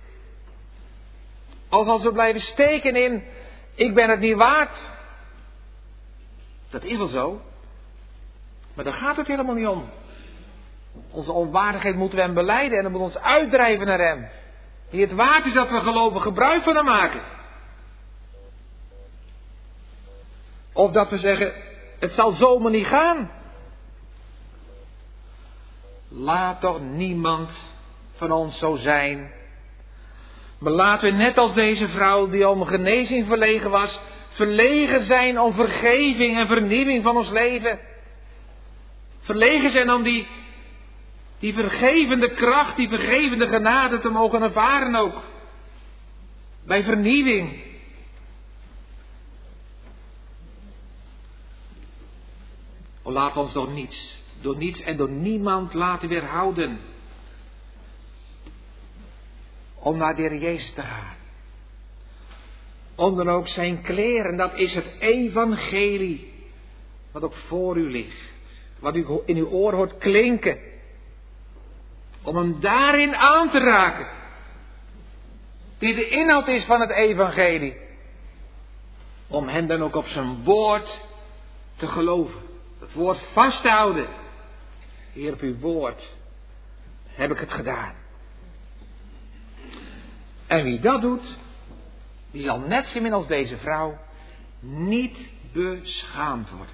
Speaker 2: Of als we blijven steken in, ik ben het niet waard. Dat is wel zo. Maar daar gaat het helemaal niet om. Onze onwaardigheid moeten we hem belijden en dan moet ons uitdrijven naar hem. Die het waard is dat we geloven gebruik van hem maken. Of dat we zeggen, het zal zomaar niet gaan. Laat toch niemand van ons zo zijn. Maar laten we net als deze vrouw die om genezing verlegen was, verlegen zijn om vergeving en vernieuwing van ons leven. Verlegen zijn om die, die vergevende kracht, die vergevende genade te mogen ervaren ook. Bij vernieuwing. O, laat ons door niets, door niets en door niemand laten weerhouden. Om naar de Heer Jezus te gaan. Om dan ook zijn kleren, dat is het evangelie. Wat ook voor u ligt. Wat u in uw oor hoort klinken. Om hem daarin aan te raken. Die de inhoud is van het evangelie. Om hem dan ook op zijn woord te geloven. Het woord vast te houden. Heer, op uw woord heb ik het gedaan. En wie dat doet, die zal net zo min als deze vrouw niet beschaamd worden.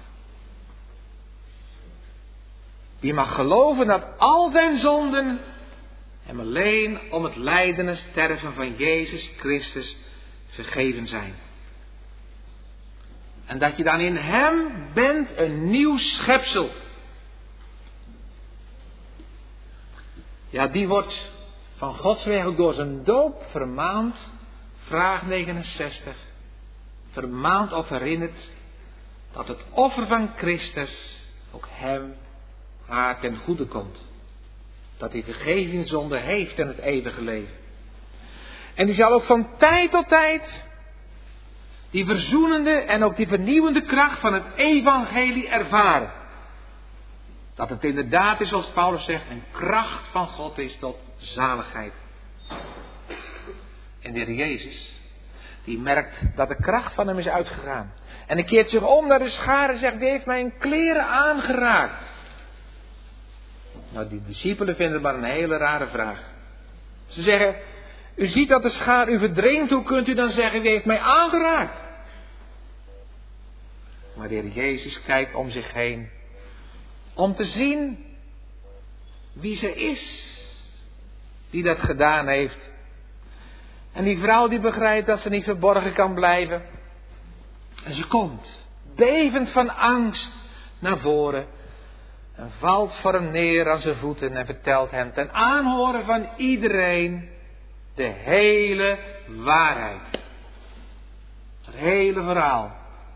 Speaker 2: Die mag geloven dat al zijn zonden hem alleen om het lijden en sterven van Jezus Christus vergeven zijn. En dat je dan in hem bent een nieuw schepsel. Ja, die wordt van Gods weg ook door zijn doop vermaand. Vraag negenenzestig. Vermaand of herinnerd dat het offer van Christus ook hem, haar ten goede komt. Dat hij vergeving zonde heeft en het eeuwige leven. En die zal ook van tijd tot tijd die verzoenende en ook die vernieuwende kracht van het evangelie ervaren. Dat het inderdaad is, zoals Paulus zegt, een kracht van God is tot zaligheid. En de Heer Jezus, die merkt dat de kracht van hem is uitgegaan. En hij keert zich om naar de schare en zegt, wie heeft mijn kleren aangeraakt? Nou, die discipelen vinden het maar een hele rare vraag. Ze zeggen, u ziet dat de schaar u verdringt, hoe kunt u dan zeggen, wie heeft mij aangeraakt? Maar de Heer Jezus kijkt om zich heen, om te zien wie ze is, die dat gedaan heeft. En die vrouw die begrijpt dat ze niet verborgen kan blijven. En ze komt, bevend van angst, naar voren. En valt voor hem neer aan zijn voeten en vertelt hem ten aanhoren van iedereen de hele waarheid. Het hele verhaal.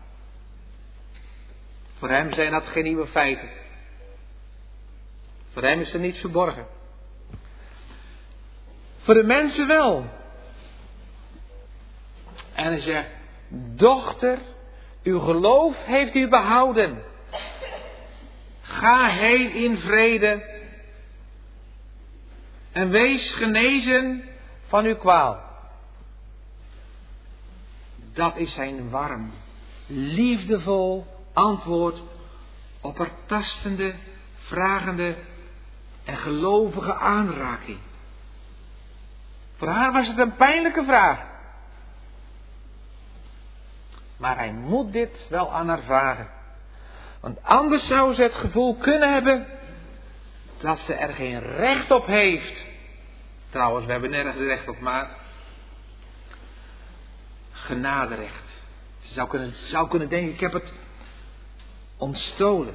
Speaker 2: Voor hem zijn dat geen nieuwe feiten. Voor hem is er niets verborgen. Voor de mensen wel. En hij zegt, dochter, uw geloof heeft u behouden. Ga heen in vrede. En wees genezen van uw kwaal. Dat is zijn warm, liefdevol antwoord op haar tastende, vragende en gelovige aanraking. Voor haar was het een pijnlijke vraag. Maar hij moet dit wel aan haar vragen. Want anders zou ze het gevoel kunnen hebben dat ze er geen recht op heeft. Trouwens, we hebben nergens recht op, maar genaderecht. Ze zou kunnen, ze zou kunnen denken, ik heb het ontstolen.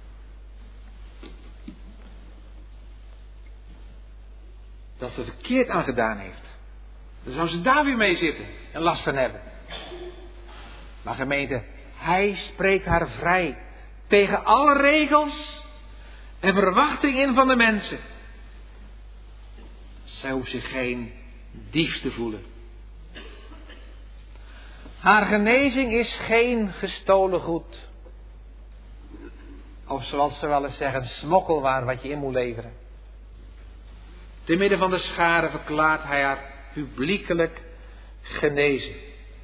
Speaker 2: Dat ze er verkeerd aan gedaan heeft. Dan zou ze daar weer mee zitten en last van hebben. Maar gemeente, hij spreekt haar vrij tegen alle regels en verwachtingen in van de mensen. Zij hoeft zich geen dief te voelen. Haar genezing is geen gestolen goed. Of zoals ze wel eens zeggen, smokkelwaar wat je in moet leveren. Te midden van de schare verklaart hij haar publiekelijk genezen.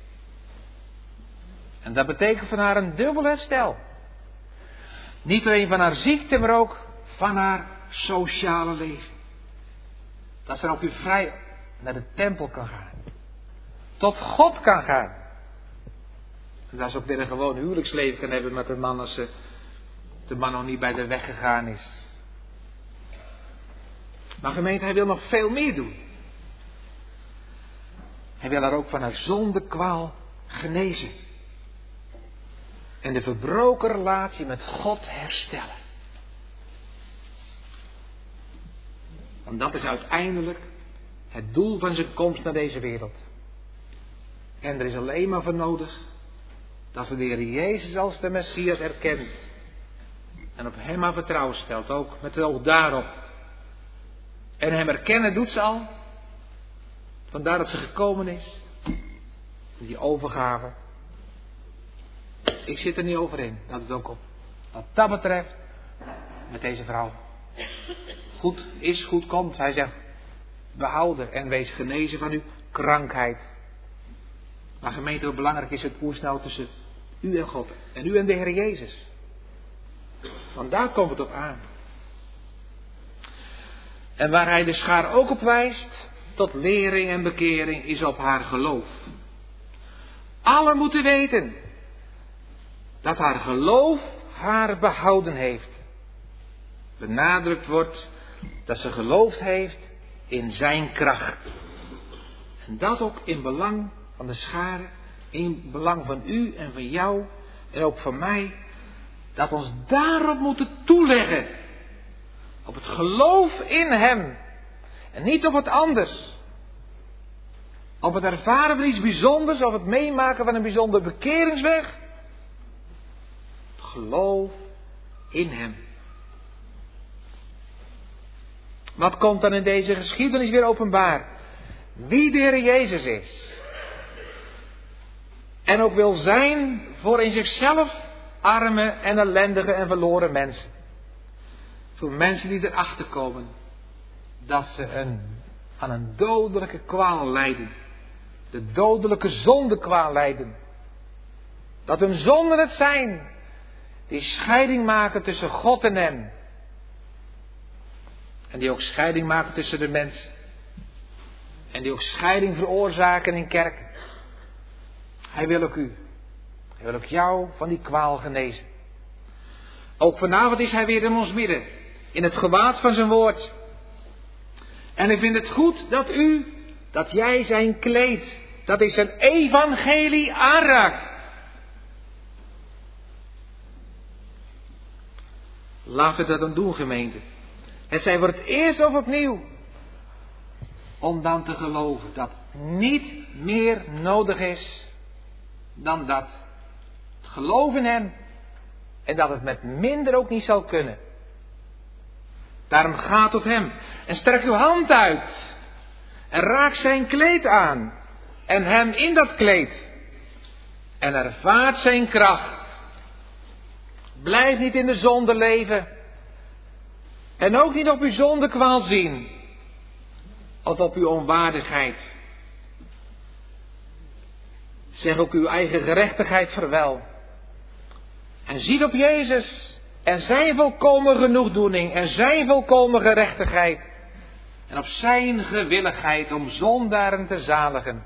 Speaker 2: En dat betekent van haar een dubbel herstel. Niet alleen van haar ziekte, maar ook van haar sociale leven. Dat ze ook weer vrij naar de tempel kan gaan. Tot God kan gaan. En dat ze ook weer een gewoon huwelijksleven kan hebben met een man als ze, de man nog niet bij de weg gegaan is. Maar gemeente, hij wil nog veel meer doen. Hij wil haar ook van haar zondekwaal genezen. En de verbroken relatie met God herstellen. Want dat is uiteindelijk het doel van zijn komst naar deze wereld. En er is alleen maar voor nodig dat ze de Heer Jezus als de Messias erkent. En op hem haar vertrouwen stelt, ook met het oog daarop. En hem erkennen doet ze al. Vandaar dat ze gekomen is. Die overgave. Ik zit er niet over in, dat het ook op. Wat dat betreft, met deze vrouw. Goed is, goed komt. Hij zegt, behouden en wees genezen van uw krankheid. Maar gemeente, hoe belangrijk is het oersnel tussen u en God. En u en de Heer Jezus. Want daar komt het op aan. En waar hij de schaar ook op wijst, tot lering en bekering, is op haar geloof. Allen moeten weten dat haar geloof haar behouden heeft. Benadrukt wordt dat ze geloofd heeft in zijn kracht. En dat ook in belang van de schare, in belang van u en van jou en ook van mij. Dat ons daarop moeten toeleggen. Op het geloof in hem. En niet op het anders. Op het ervaren van iets bijzonders, of het meemaken van een bijzonder bekeringsweg. Geloof in hem. Wat komt dan in deze geschiedenis weer openbaar? Wie de Heer Jezus is. En ook wil zijn voor in zichzelf arme en ellendige en verloren mensen. Voor mensen die erachter komen dat ze een, aan een dodelijke kwaal lijden. De dodelijke zondekwaal lijden. Dat hun zonden het zijn die scheiding maken tussen God en hen. En die ook scheiding maken tussen de mensen. En die ook scheiding veroorzaken in kerken. Hij wil ook u. Hij wil ook jou van die kwaal genezen. Ook vanavond is hij weer in ons midden. In het gewaad van zijn woord. En ik vind het goed dat u, dat jij zijn kleed, dat is zijn evangelie aanraakt. Laten we dat dan doen, gemeente. Het zij voor het eerst of opnieuw. Om dan te geloven dat niet meer nodig is dan dat. Geloof in hem. En dat het met minder ook niet zal kunnen. Daarom ga tot hem. En strek uw hand uit. En raak zijn kleed aan. En hem in dat kleed. En ervaart zijn kracht. Blijf niet in de zonde leven. En ook niet op uw zondekwaal zien. Of op uw onwaardigheid. Zeg ook uw eigen gerechtigheid verwel. En ziet op Jezus. En zijn volkomen genoegdoening. En zijn volkomen gerechtigheid. En op zijn gewilligheid om zondaren te zaligen.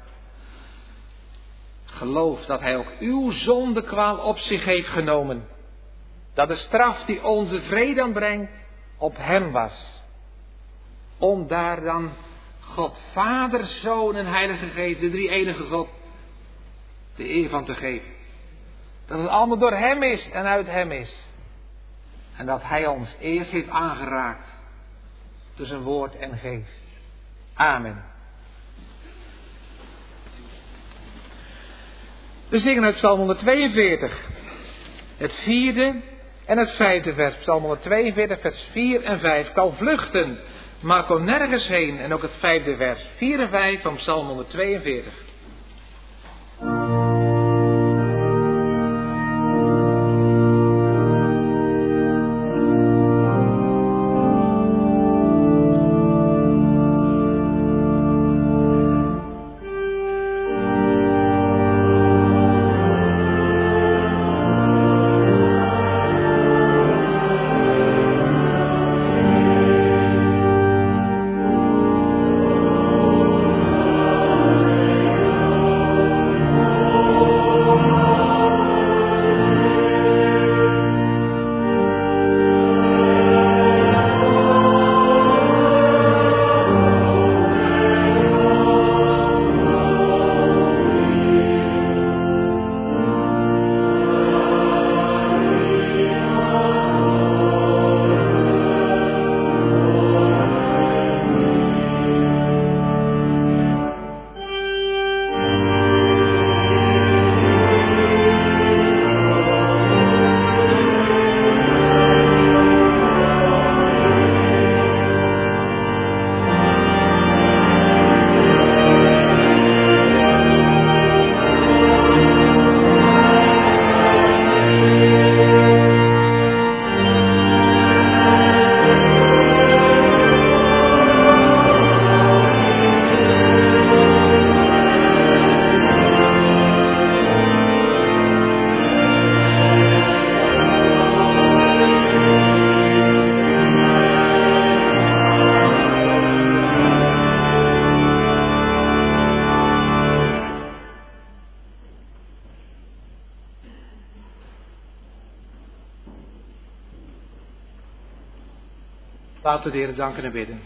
Speaker 2: Geloof dat hij ook uw zondekwaal op zich heeft genomen. Dat de straf die onze vrede aanbrengt op hem was. Om daar dan God, Vader, Zoon en Heilige Geest, de drie enige God, de eer van te geven. Dat het allemaal door hem is en uit hem is. En dat hij ons eerst heeft aangeraakt. Tussen woord en geest. Amen. We zingen uit Psalm honderdtweeënveertig. Het vierde en het vijfde vers. Psalm honderdtweeënveertig vers vier en vijf. Ik kan vluchten, maar kom nergens heen. En ook het vijfde vers. vier en vijf van Psalm honderdtweeënveertig. Laten we de Heer danken en bidden.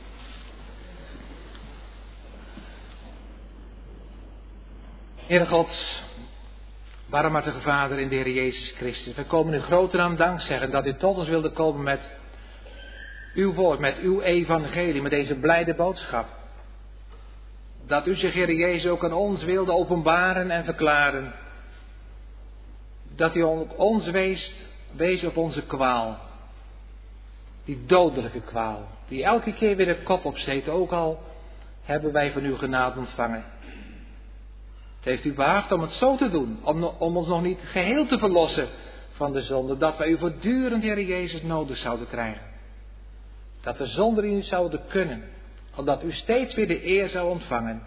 Speaker 2: Heere God, barmhartige Vader in de Heer Jezus Christus. We komen u grote naam dank zeggen dat u tot ons wilde komen met uw woord, met uw evangelie, met deze blijde boodschap. Dat u zich, Heer Jezus, ook aan ons wilde openbaren en verklaren. Dat u ook ons wees, wees op onze kwaal. Die dodelijke kwaal, die elke keer weer de kop opsteekt, ook al hebben wij van uw genade ontvangen. Het heeft u behaagd om het zo te doen, om, om ons nog niet geheel te verlossen van de zonde, dat wij u voortdurend, Heer Jezus, nodig zouden krijgen. Dat we zonder u zouden kunnen, omdat u steeds weer de eer zou ontvangen.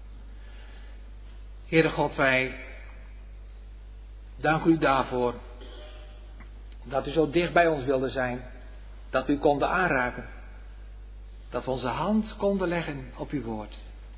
Speaker 2: Heere God, wij danken u daarvoor, dat u zo dicht bij ons wilde zijn, dat we u konden aanraken, dat we onze hand konden leggen op uw woord.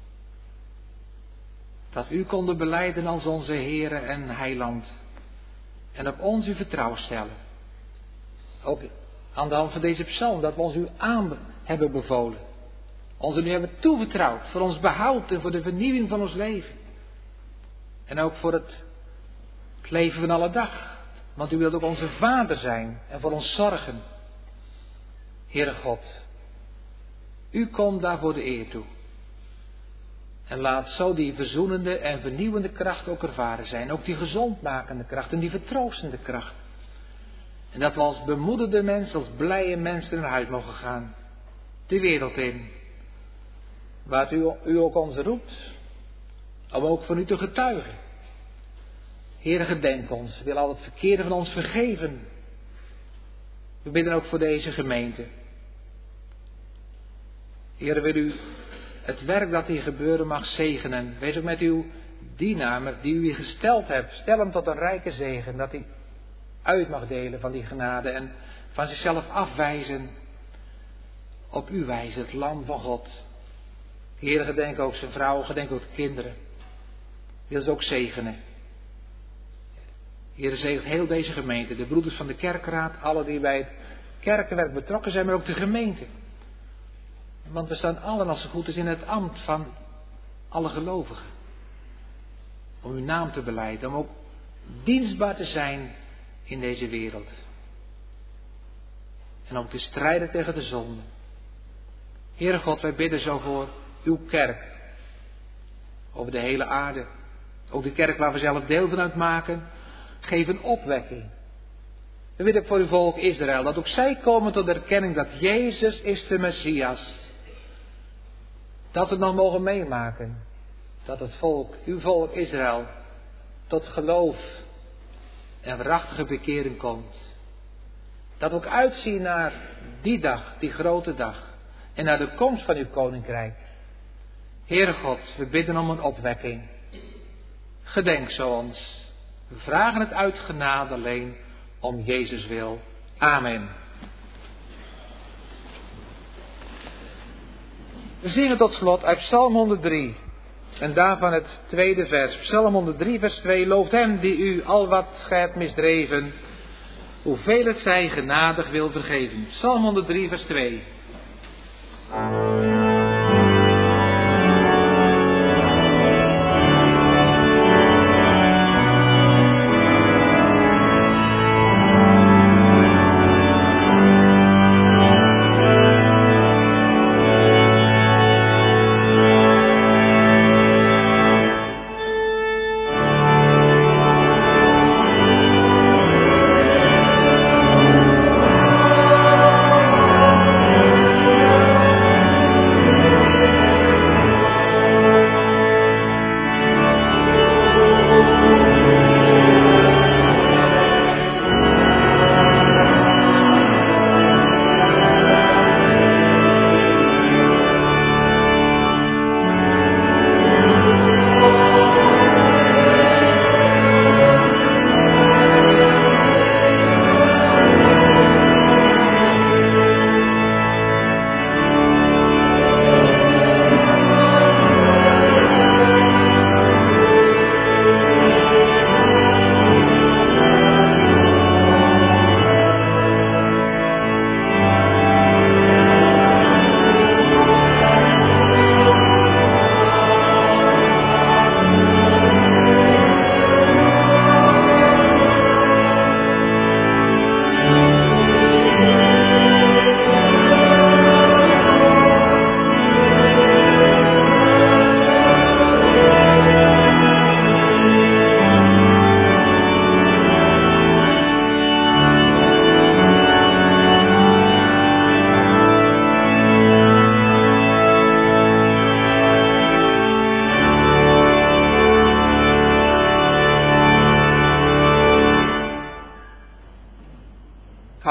Speaker 2: Dat we u konden belijden als onze Heere en Heiland. En op ons uw vertrouwen stellen. Ook aan de hand van deze psalm, dat we ons u aan hebben bevolen. Ons u hebben toevertrouwd voor ons behoud en voor de vernieuwing van ons leven. En ook voor het, het leven van alle dag. Want u wilt ook onze Vader zijn en voor ons zorgen. Heere God, u komt daarvoor de eer toe. En laat zo die verzoenende en vernieuwende kracht ook ervaren zijn. Ook die gezondmakende kracht en die vertroostende kracht. En dat we als bemoedigde mensen, als blije mensen naar huis mogen gaan. De wereld in. Waar u, u ook ons roept. Om ook van u te getuigen. Heere, gedenk ons. Wil al het verkeerde van ons vergeven. We bidden ook voor deze gemeente. Heere, wil u het werk dat hier gebeuren mag zegenen. Wees ook met uw dienaar die u hier gesteld hebt. Stel hem tot een rijke zegen. Dat hij uit mag delen van die genade. En van zichzelf afwijzen. Op u wijzen, het lam van God. Heere, gedenk ook zijn vrouw. Gedenk ook de kinderen. Wil ze ook zegenen. Heere, zegent heel deze gemeente. De broeders van de kerkraad. Alle die bij het kerkenwerk betrokken zijn. Maar ook de gemeente. Want we staan allen als het goed is in het ambt van alle gelovigen. Om uw naam te belijden. Om ook dienstbaar te zijn in deze wereld. En om te strijden tegen de zonde. Heere God, wij bidden zo voor uw kerk. Over de hele aarde. Ook de kerk waar we zelf deel van uitmaken. Geef een opwekking. We bidden voor uw volk Israël. Dat ook zij komen tot de erkenning dat Jezus is de Messias. Dat we het nog mogen meemaken. Dat het volk, uw volk Israël, tot geloof en waarachtige bekering komt. Dat we ook uitzien naar die dag, die grote dag. En naar de komst van uw koninkrijk. Heere God, we bidden om een opwekking. Gedenk zo ons. We vragen het uit genade alleen om Jezus wil. Amen. We zingen tot slot uit Psalm honderddrie. En daarvan het tweede vers. Psalm honderddrie vers twee. Looft hem die u al wat gij hebt misdreven. Hoeveel het zij genadig wil vergeven. Psalm honderddrie vers twee.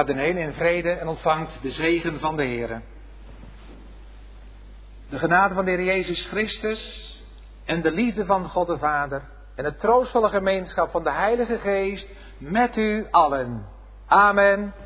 Speaker 2: Ga dan heen in vrede en ontvangt de zegen van de Heer. De genade van de Heer Jezus Christus en de liefde van God de Vader en de troostvolle gemeenschap van de Heilige Geest met u allen. Amen.